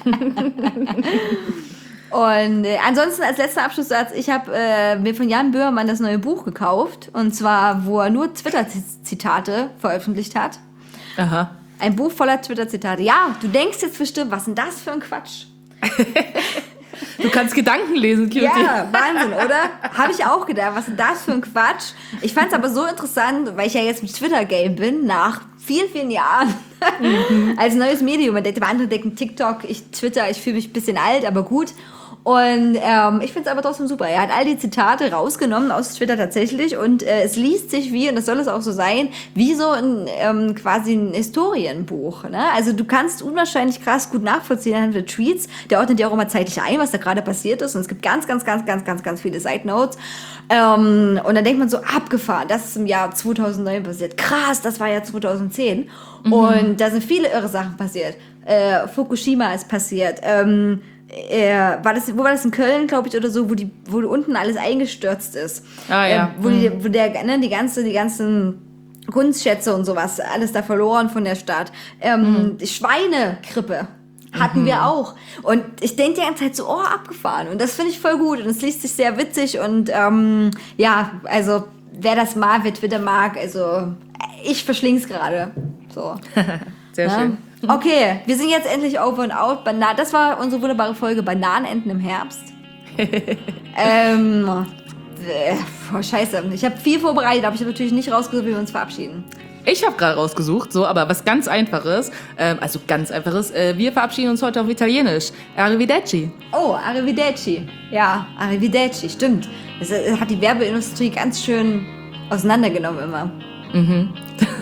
Und äh, ansonsten als letzter Abschlusssatz, ich habe äh, mir von Jan Böhmermann das neue Buch gekauft. Und zwar, wo er nur Twitter-Zitate veröffentlicht hat. Aha. Ein Buch voller Twitter-Zitate. Ja, du denkst jetzt bestimmt, was ist denn das für ein Quatsch? Du kannst Gedanken lesen, Cutie. Ja, Wahnsinn, oder? Habe ich auch gedacht, was ist denn das für ein Quatsch? Ich fand es aber so interessant, weil ich ja jetzt mit Twitter-Game bin, nach vielen, vielen Jahren, mhm. als neues Medium. Man denkt, andere denken TikTok, ich Twitter, ich fühle mich ein bisschen alt, aber gut. Und ähm, ich finde es aber trotzdem super. Er hat all die Zitate rausgenommen aus Twitter tatsächlich und äh, es liest sich wie, und das soll es auch so sein, wie so ein ähm, quasi ein Historienbuch. Ne? Also du kannst unwahrscheinlich krass gut nachvollziehen anhand der Tweets. Der ordnet ja auch immer zeitlich ein, was da gerade passiert ist. Und es gibt ganz, ganz, ganz, ganz, ganz, ganz viele Side Notes. Ähm, und dann denkt man so, abgefahren, das ist im Jahr zweitausendneun passiert. Krass, das war ja zweitausendzehn. Mhm. Und da sind viele irre Sachen passiert. Äh, Fukushima ist passiert. Ähm, Äh, war das, wo war das in Köln, glaube ich, oder so, wo die, wo unten alles eingestürzt ist. Ah, ja. Äh, wo, die, wo der, ne, die ganze, die ganzen Kunstschätze und sowas, alles da verloren von der Stadt. Ähm, mhm. Die Schweinegrippe hatten mhm. wir auch. Und ich denke die ganze Zeit so, oh, abgefahren. Und das finde ich voll gut. Und es liest sich sehr witzig. Und ähm, ja, also wer das mag, wer Twitter mag, also ich verschling's gerade. So. Sehr ja? schön. Okay, wir sind jetzt endlich over and out. Bana- das war unsere wunderbare Folge Bananenenten im Herbst. ähm, äh, boah, scheiße. Ich habe viel vorbereitet, aber ich habe natürlich nicht rausgesucht, wie wir uns verabschieden. Ich habe gerade rausgesucht, so, aber was ganz Einfaches, ähm, also ganz Einfaches, äh, wir verabschieden uns heute auf Italienisch. Arrivederci. Oh, Arrivederci. Ja, Arrivederci, stimmt. Das hat die Werbeindustrie ganz schön auseinandergenommen immer. Mhm.